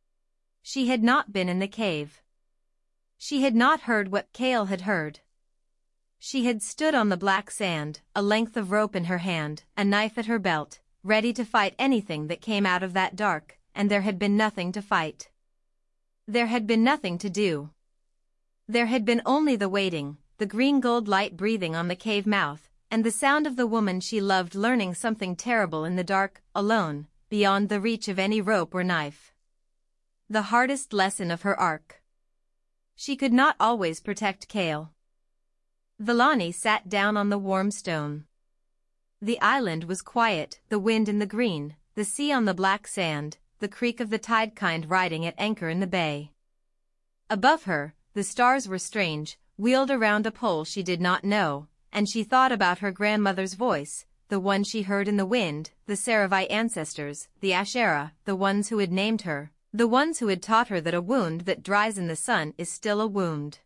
She had not been in the cave. She had not heard what Kale had heard. She had stood on the black sand, a length of rope in her hand, a knife at her belt, ready to fight anything that came out of that dark, and there had been nothing to fight. There had been nothing to do. There had been only the waiting, the green gold light breathing on the cave mouth, and the sound of the woman she loved learning something terrible in the dark, alone, beyond the reach of any rope or knife. The hardest lesson of her arc. She could not always protect Kale. Vallani sat down on the warm stone. The island was quiet, the wind in the green, the sea on the black sand, the creak of the Tidekind riding at anchor in the bay. Above her, the stars were strange, wheeled around a pole she did not know, and she thought about her grandmother's voice, the one she heard in the wind, the Saravai ancestors, the Asherah, the ones who had named her, the ones who had taught her that a wound that dries in the sun is still a wound.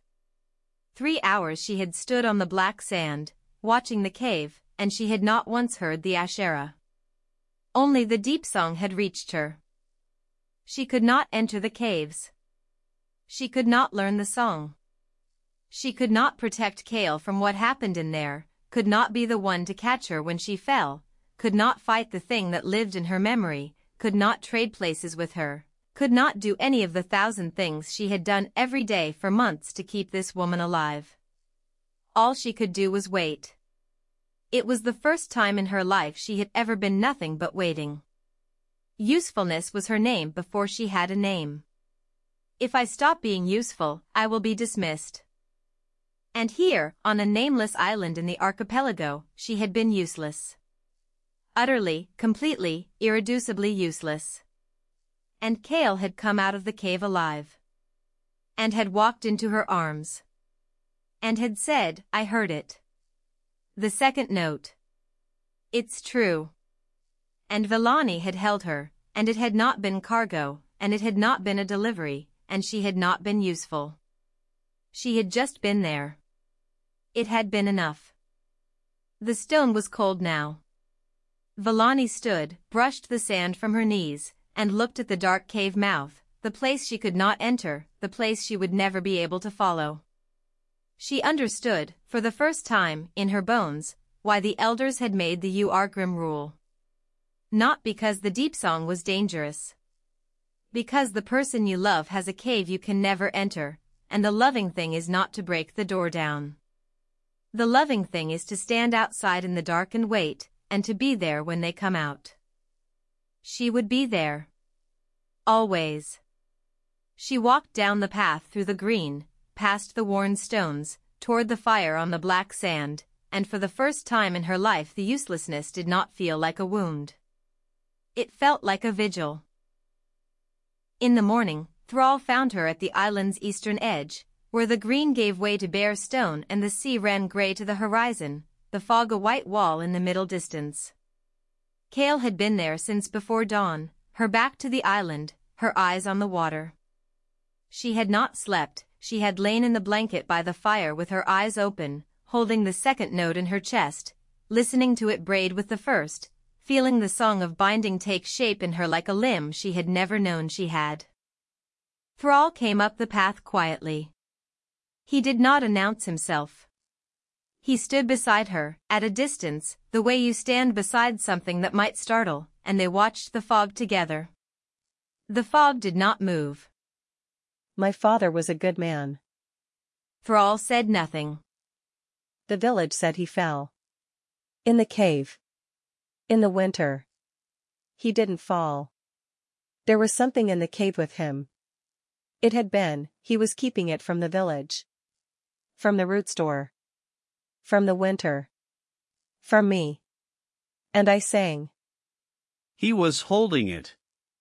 3 hours she had stood on the black sand, watching the cave, and she had not once heard the Asherah. Only the deep song had reached her. She could not enter the caves. She could not learn the song. She could not protect Kale from what happened in there, could not be the one to catch her when she fell, could not fight the thing that lived in her memory, could not trade places with her, could not do any of the 1,000 things she had done every day for months to keep this woman alive. All she could do was wait. It was the first time in her life she had ever been nothing but waiting. Usefulness was her name before she had a name. If I stop being useful, I will be dismissed. And here, on a nameless island in the archipelago, she had been useless. Utterly, completely, irreducibly useless. And Kale had come out of the cave alive. And had walked into her arms. And had said, I heard it. The second note. It's true. And Villani had held her, and it had not been cargo, and it had not been a delivery, and she had not been useful. She had just been there. It had been enough. The stone was cold now. Villani stood, brushed the sand from her knees, and looked at the dark cave mouth, the place she could not enter, the place she would never be able to follow. She understood, for the first time, in her bones, why the elders had made the Uargrim rule. Not because the deep song was dangerous. Because the person you love has a cave you can never enter, and the loving thing is not to break the door down. The loving thing is to stand outside in the dark and wait, and to be there when they come out. She would be there. Always. She walked down the path through the green, past the worn stones, toward the fire on the black sand, and for the first time in her life the uselessness did not feel like a wound. It felt like a vigil. In the morning, Thrall found her at the island's eastern edge, where the green gave way to bare stone and the sea ran gray to the horizon, the fog a white wall in the middle distance. Kale had been there since before dawn, her back to the island, her eyes on the water. She had not slept, she had lain in the blanket by the fire with her eyes open, holding the second note in her chest, listening to it braid with the first, feeling the song of binding take shape in her like a limb she had never known she had. Thrall came up the path quietly. He did not announce himself. He stood beside her, at a distance, the way you stand beside something that might startle, and they watched the fog together. The fog did not move. My father was a good man. Thrall said nothing. The village said he fell. In the cave. In the winter. He didn't fall. There was something in the cave with him. It had been, he was keeping it from the village. From the root store. From the winter. From me. And I sang. He was holding it.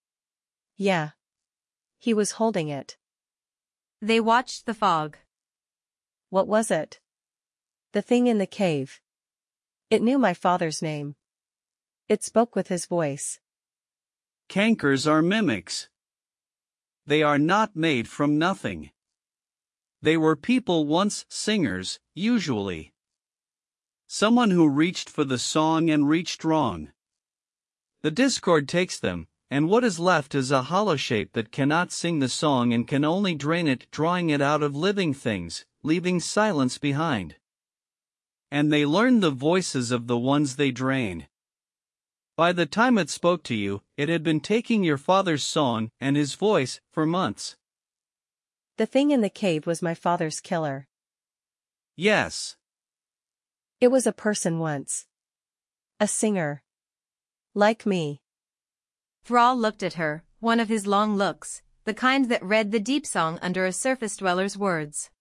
Yeah. He was holding it. They watched the fog. What was it? The thing in the cave. It knew my father's name. It spoke with his voice. Cankers are mimics. They are not made from nothing. They were people once, singers, usually. Someone who reached for the song and reached wrong. The discord takes them, and what is left is a hollow shape that cannot sing the song and can only drain it, drawing it out of living things, leaving silence behind. And they learn the voices of the ones they drain. By the time it spoke to you, it had been taking your father's song and his voice for months. The thing in the cave was my father's killer. Yes. It was a person once. A singer. Like me. Thrall looked at her, one of his long looks, the kind that read the deep song under a surface dweller's words.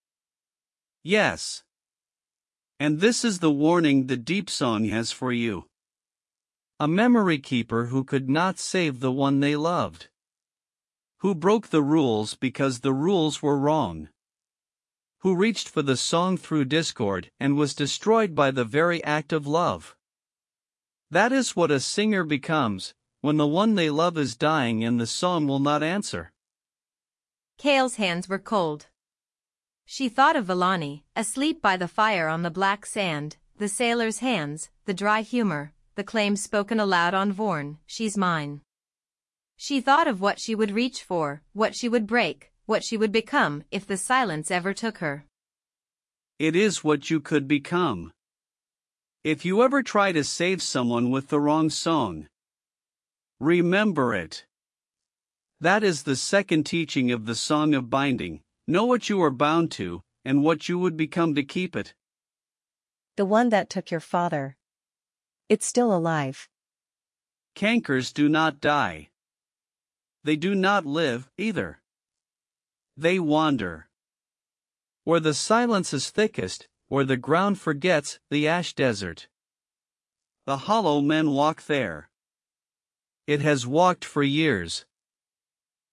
Yes. And this is the warning the deep song has for you. A memory keeper who could not save the one they loved. Who broke the rules because the rules were wrong. Who reached for the song through discord and was destroyed by the very act of love. That is what a singer becomes, when the one they love is dying and the song will not answer. Kale's hands were cold. She thought of Villani, asleep by the fire on the black sand, the sailor's hands, the dry humor, the claim spoken aloud on Vorn, she's mine. She thought of what she would reach for, what she would break, what she would become if the silence ever took her. It is what you could become. If you ever try to save someone with the wrong song, remember it. That is the second teaching of the Song of Binding. Know what you are bound to, and what you would become to keep it. The one that took your father. It's still alive. Cankers do not die. They do not live, either. They wander. Where the silence is thickest, where the ground forgets, the ash desert. The hollow men walk there. It has walked for years.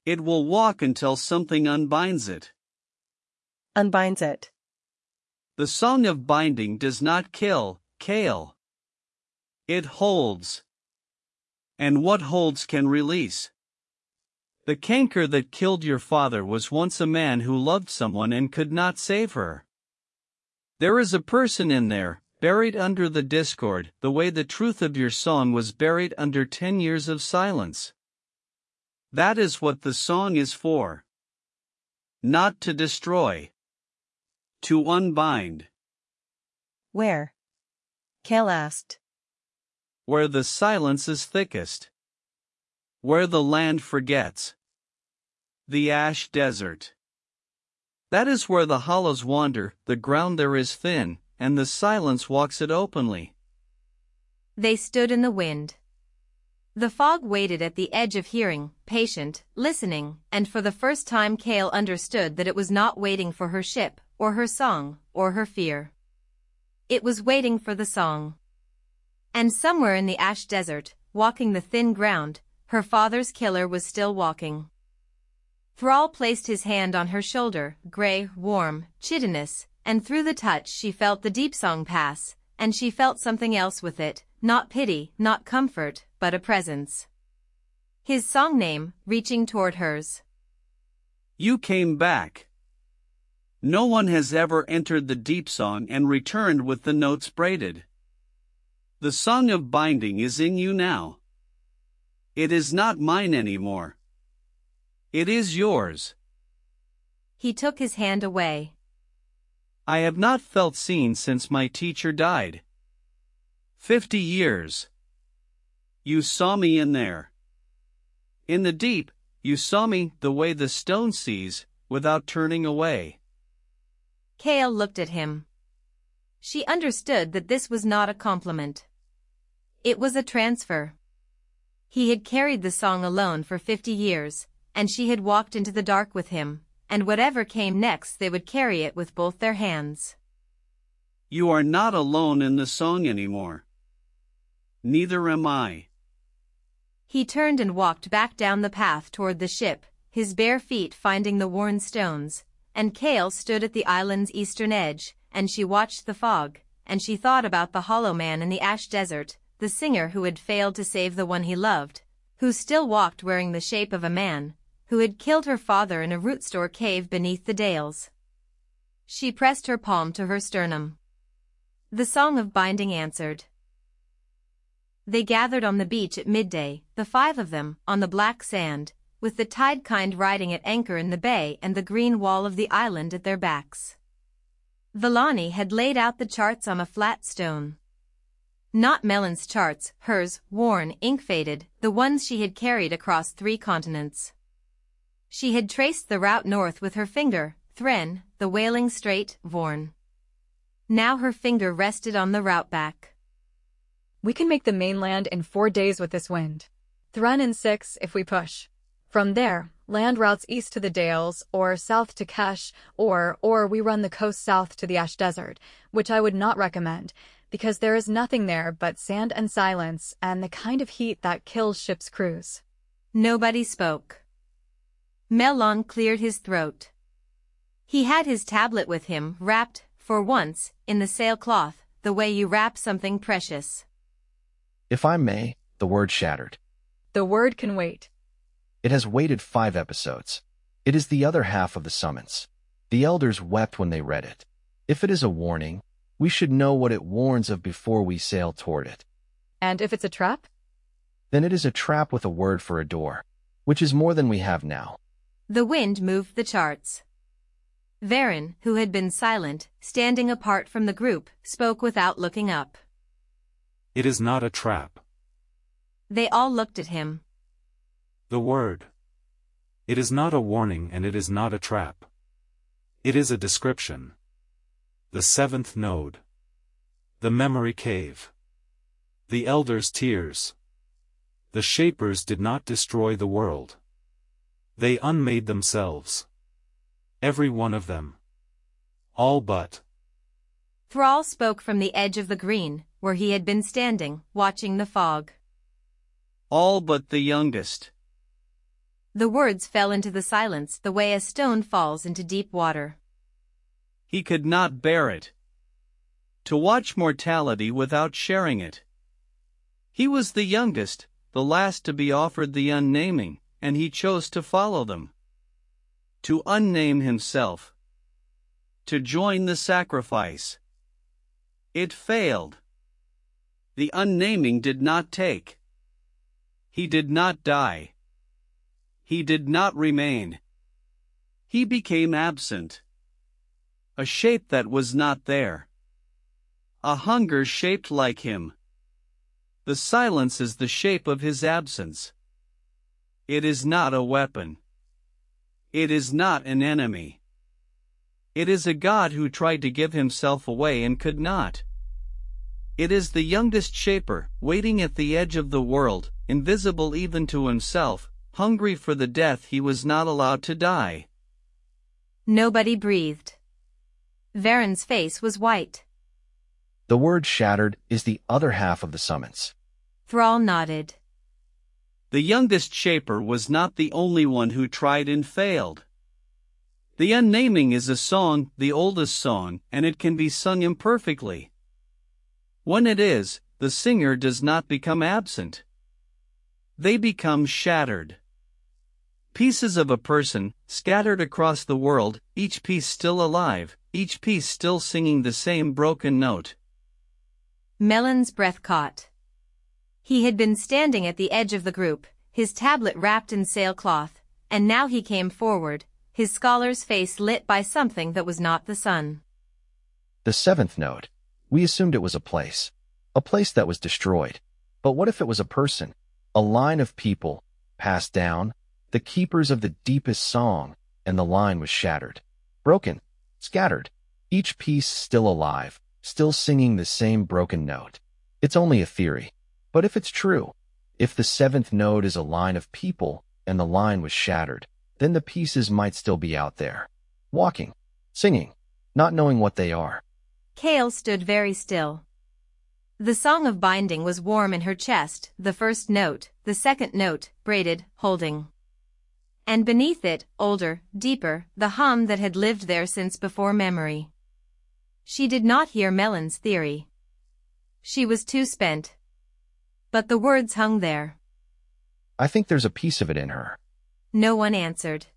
It will walk until something unbinds it. Unbinds it. The song of binding does not kill, Kale. It holds. And what holds can release. The canker that killed your father was once a man who loved someone and could not save her. There is a person in there, buried under the discord, the way the truth of your song was buried under 10 years of silence. That is what the song is for. Not to destroy. To unbind. Where? Kale asked. Where the silence is thickest. Where the land forgets. The ash desert. That is where the hollows wander, the ground there is thin, and the silence walks it openly. They stood in the wind. The fog waited at the edge of hearing, patient, listening, and for the first time Kale understood that it was not waiting for her ship, or her song, or her fear. It was waiting for the song. And somewhere in the ash desert, walking the thin ground, her father's killer was still walking. Thrall placed his hand on her shoulder, gray, warm, chitinous, and through the touch she felt the deep song pass, and she felt something else with it, not pity, not comfort, but a presence. His song name, reaching toward hers. You came back. No one has ever entered the deep song and returned with the notes braided. The song of binding is in you now. It is not mine anymore. It is yours. He took his hand away. I have not felt seen since my teacher died. 50 years. You saw me in there. In the deep, you saw me the way the stone sees, without turning away. Kale looked at him. She understood that this was not a compliment. It was a transfer. He had carried the song alone for 50 years, and she had walked into the dark with him, and whatever came next they would carry it with both their hands. You are not alone in the song anymore. Neither am I. He turned and walked back down the path toward the ship, his bare feet finding the worn stones, and Kale stood at the island's eastern edge, and she watched the fog, and she thought about the hollow man in the ash desert, the singer who had failed to save the one he loved, who still walked wearing the shape of a man, who had killed her father in a root store cave beneath the dales. She pressed her palm to her sternum. The song of binding answered. They gathered on the beach at midday, the 5 of them, on the black sand, with the tide kind riding at anchor in the bay and the green wall of the island at their backs. Villani had laid out the charts on a flat stone. Not Melon's charts, hers, worn, ink-faded, the ones she had carried across 3 continents. She had traced the route north with her finger, Thren, the Whaling Strait, Vorn. Now her finger rested on the route back. We can make the mainland in 4 days with this wind. Thren in 6 if we push. From there, land routes east to the Dales, or south to Kesh, or we run the coast south to the Ash Desert, which I would not recommend, because there is nothing there but sand and silence and the kind of heat that kills ships' crews. Nobody spoke. Melon cleared his throat. He had his tablet with him, wrapped, for once, in the sailcloth, the way you wrap something precious. If I may, the word shattered. The word can wait. It has waited 5 episodes. It is the other half of the summons. The elders wept when they read it. If it is a warning, we should know what it warns of before we sail toward it. And if it's a trap? Then it is a trap with a word for a door, which is more than we have now. The wind moved the charts. Varen, who had been silent, standing apart from the group, spoke without looking up. It is not a trap. They all looked at him. The word. It is not a warning and it is not a trap. It is a description. The 7th node. The memory cave. The elders' tears. The shapers did not destroy the world. They unmade themselves. Every one of them. All but. Thrall spoke from the edge of the green, where he had been standing, watching the fog. All but the youngest. The words fell into the silence the way a stone falls into deep water. He could not bear it. To watch mortality without sharing it. He was the youngest, the last to be offered the unnaming, and he chose to follow them. To unname himself. To join the sacrifice. It failed. The unnaming did not take. He did not die. He did not remain. He became absent. A shape that was not there. A hunger shaped like him. The silence is the shape of his absence. It is not a weapon. It is not an enemy. It is a God who tried to give himself away and could not. It is the youngest shaper, waiting at the edge of the world, invisible even to himself, hungry for the death he was not allowed to die. Nobody breathed. Varen's face was white. The word shattered is the other half of the summons. Thrall nodded. The youngest shaper was not the only one who tried and failed. The unnaming is a song, the oldest song, and it can be sung imperfectly. When it is, the singer does not become absent. They become shattered. Pieces of a person, scattered across the world, each piece still alive, each piece still singing the same broken note. Melon's breath caught. He had been standing at the edge of the group, his tablet wrapped in sailcloth, and now he came forward, his scholar's face lit by something that was not the sun. The seventh note. We assumed it was a place that was destroyed. But what if it was a person, a line of people, passed down, the keepers of the deepest song, and the line was shattered, broken, scattered, each piece still alive, still singing the same broken note. It's only a theory. But if it's true, if the seventh note is a line of people, and the line was shattered, then the pieces might still be out there, walking, singing, not knowing what they are. Kale stood very still. The song of binding was warm in her chest, the first note, the second note, braided, holding. And beneath it, older, deeper, the hum that had lived there since before memory. She did not hear Melon's theory. She was too spent. But the words hung there. I think there's a piece of it in her. No one answered.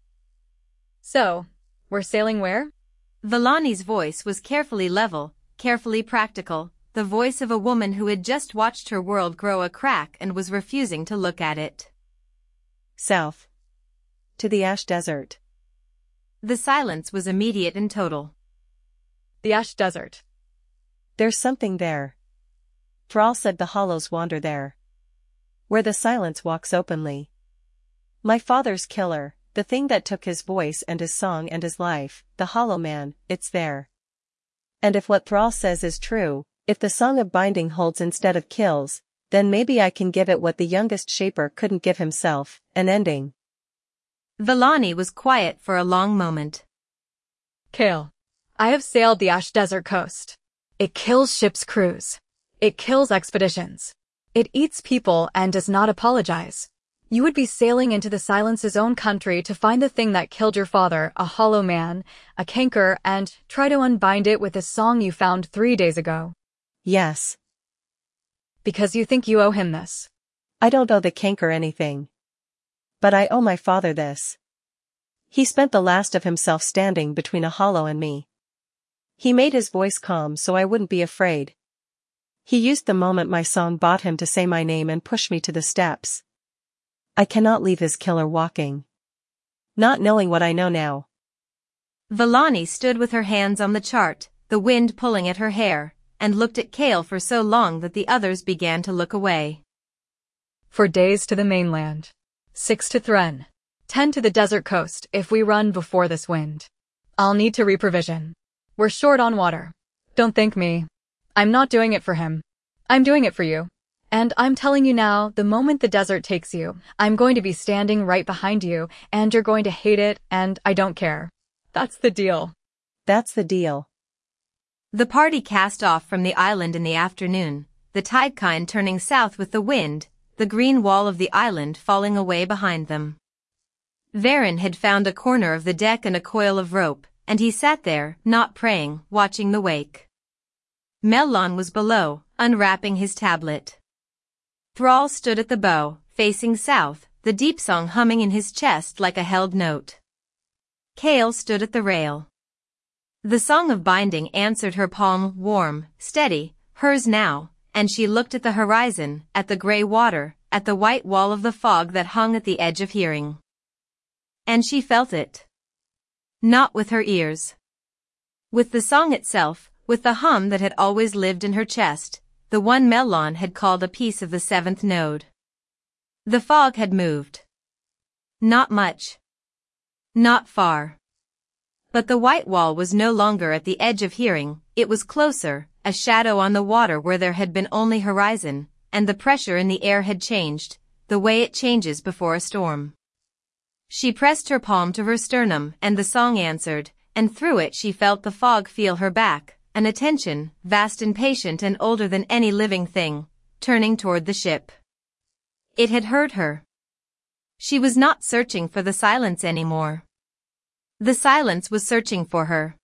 So, we're sailing where? Villani's voice was carefully level, carefully practical, the voice of a woman who had just watched her world grow a crack and was refusing to look at it. South. To the Ash Desert. The silence was immediate and total. The Ash Desert. There's something there. Thrall said the hollows wander there. Where the silence walks openly. My father's killer, the thing that took his voice and his song and his life, the Hollow Man, it's there. And if what Thrall says is true, if the song of binding holds instead of kills, then maybe I can give it what the youngest shaper couldn't give himself, an ending. Villani was quiet for a long moment. Kale. I have sailed the Ash Desert coast. It kills ships' crews. It kills expeditions. It eats people and does not apologize. You would be sailing into the silence's own country to find the thing that killed your father, a hollow man, a canker, and try to unbind it with a song you found 3 days ago. Yes. Because you think you owe him this. I don't owe the canker anything. But I owe my father this. He spent the last of himself standing between a hollow and me. He made his voice calm so I wouldn't be afraid. He used the moment my song brought him to say my name and push me to the steps. I cannot leave his killer walking. Not knowing what I know now. Villani stood with her hands on the chart, the wind pulling at her hair, and looked at Kale for so long that the others began to look away. 4 days to the mainland. 6 to Thren. 10 to the desert coast if we run before this wind. I'll need to reprovision. We're short on water. Don't thank me. I'm not doing it for him. I'm doing it for you. And I'm telling you now, the moment the desert takes you, I'm going to be standing right behind you, and you're going to hate it, and I don't care. That's the deal. That's the deal. The party cast off from the island in the afternoon, the Tidekind turning south with the wind, the green wall of the island falling away behind them. Varen had found a corner of the deck and a coil of rope, and he sat there, not praying, watching the wake. Mellon was below, unwrapping his tablet. Thrall stood at the bow, facing south, the deep song humming in his chest like a held note. Kale stood at the rail. The song of binding answered her palm, warm, steady, hers now, and she looked at the horizon, at the gray water, at the white wall of the fog that hung at the edge of hearing. And she felt it. Not with her ears. With the song itself, with the hum that had always lived in her chest, the one Mellon had called a piece of the seventh node. The fog had moved. Not much. Not far. But the white wall was no longer at the edge of hearing, it was closer, a shadow on the water where there had been only horizon, and the pressure in the air had changed, the way it changes before a storm. She pressed her palm to her sternum and the song answered, and through it she felt the fog feel her back, an attention, vast and patient and older than any living thing, turning toward the ship. It had heard her. She was not searching for the silence anymore. The silence was searching for her.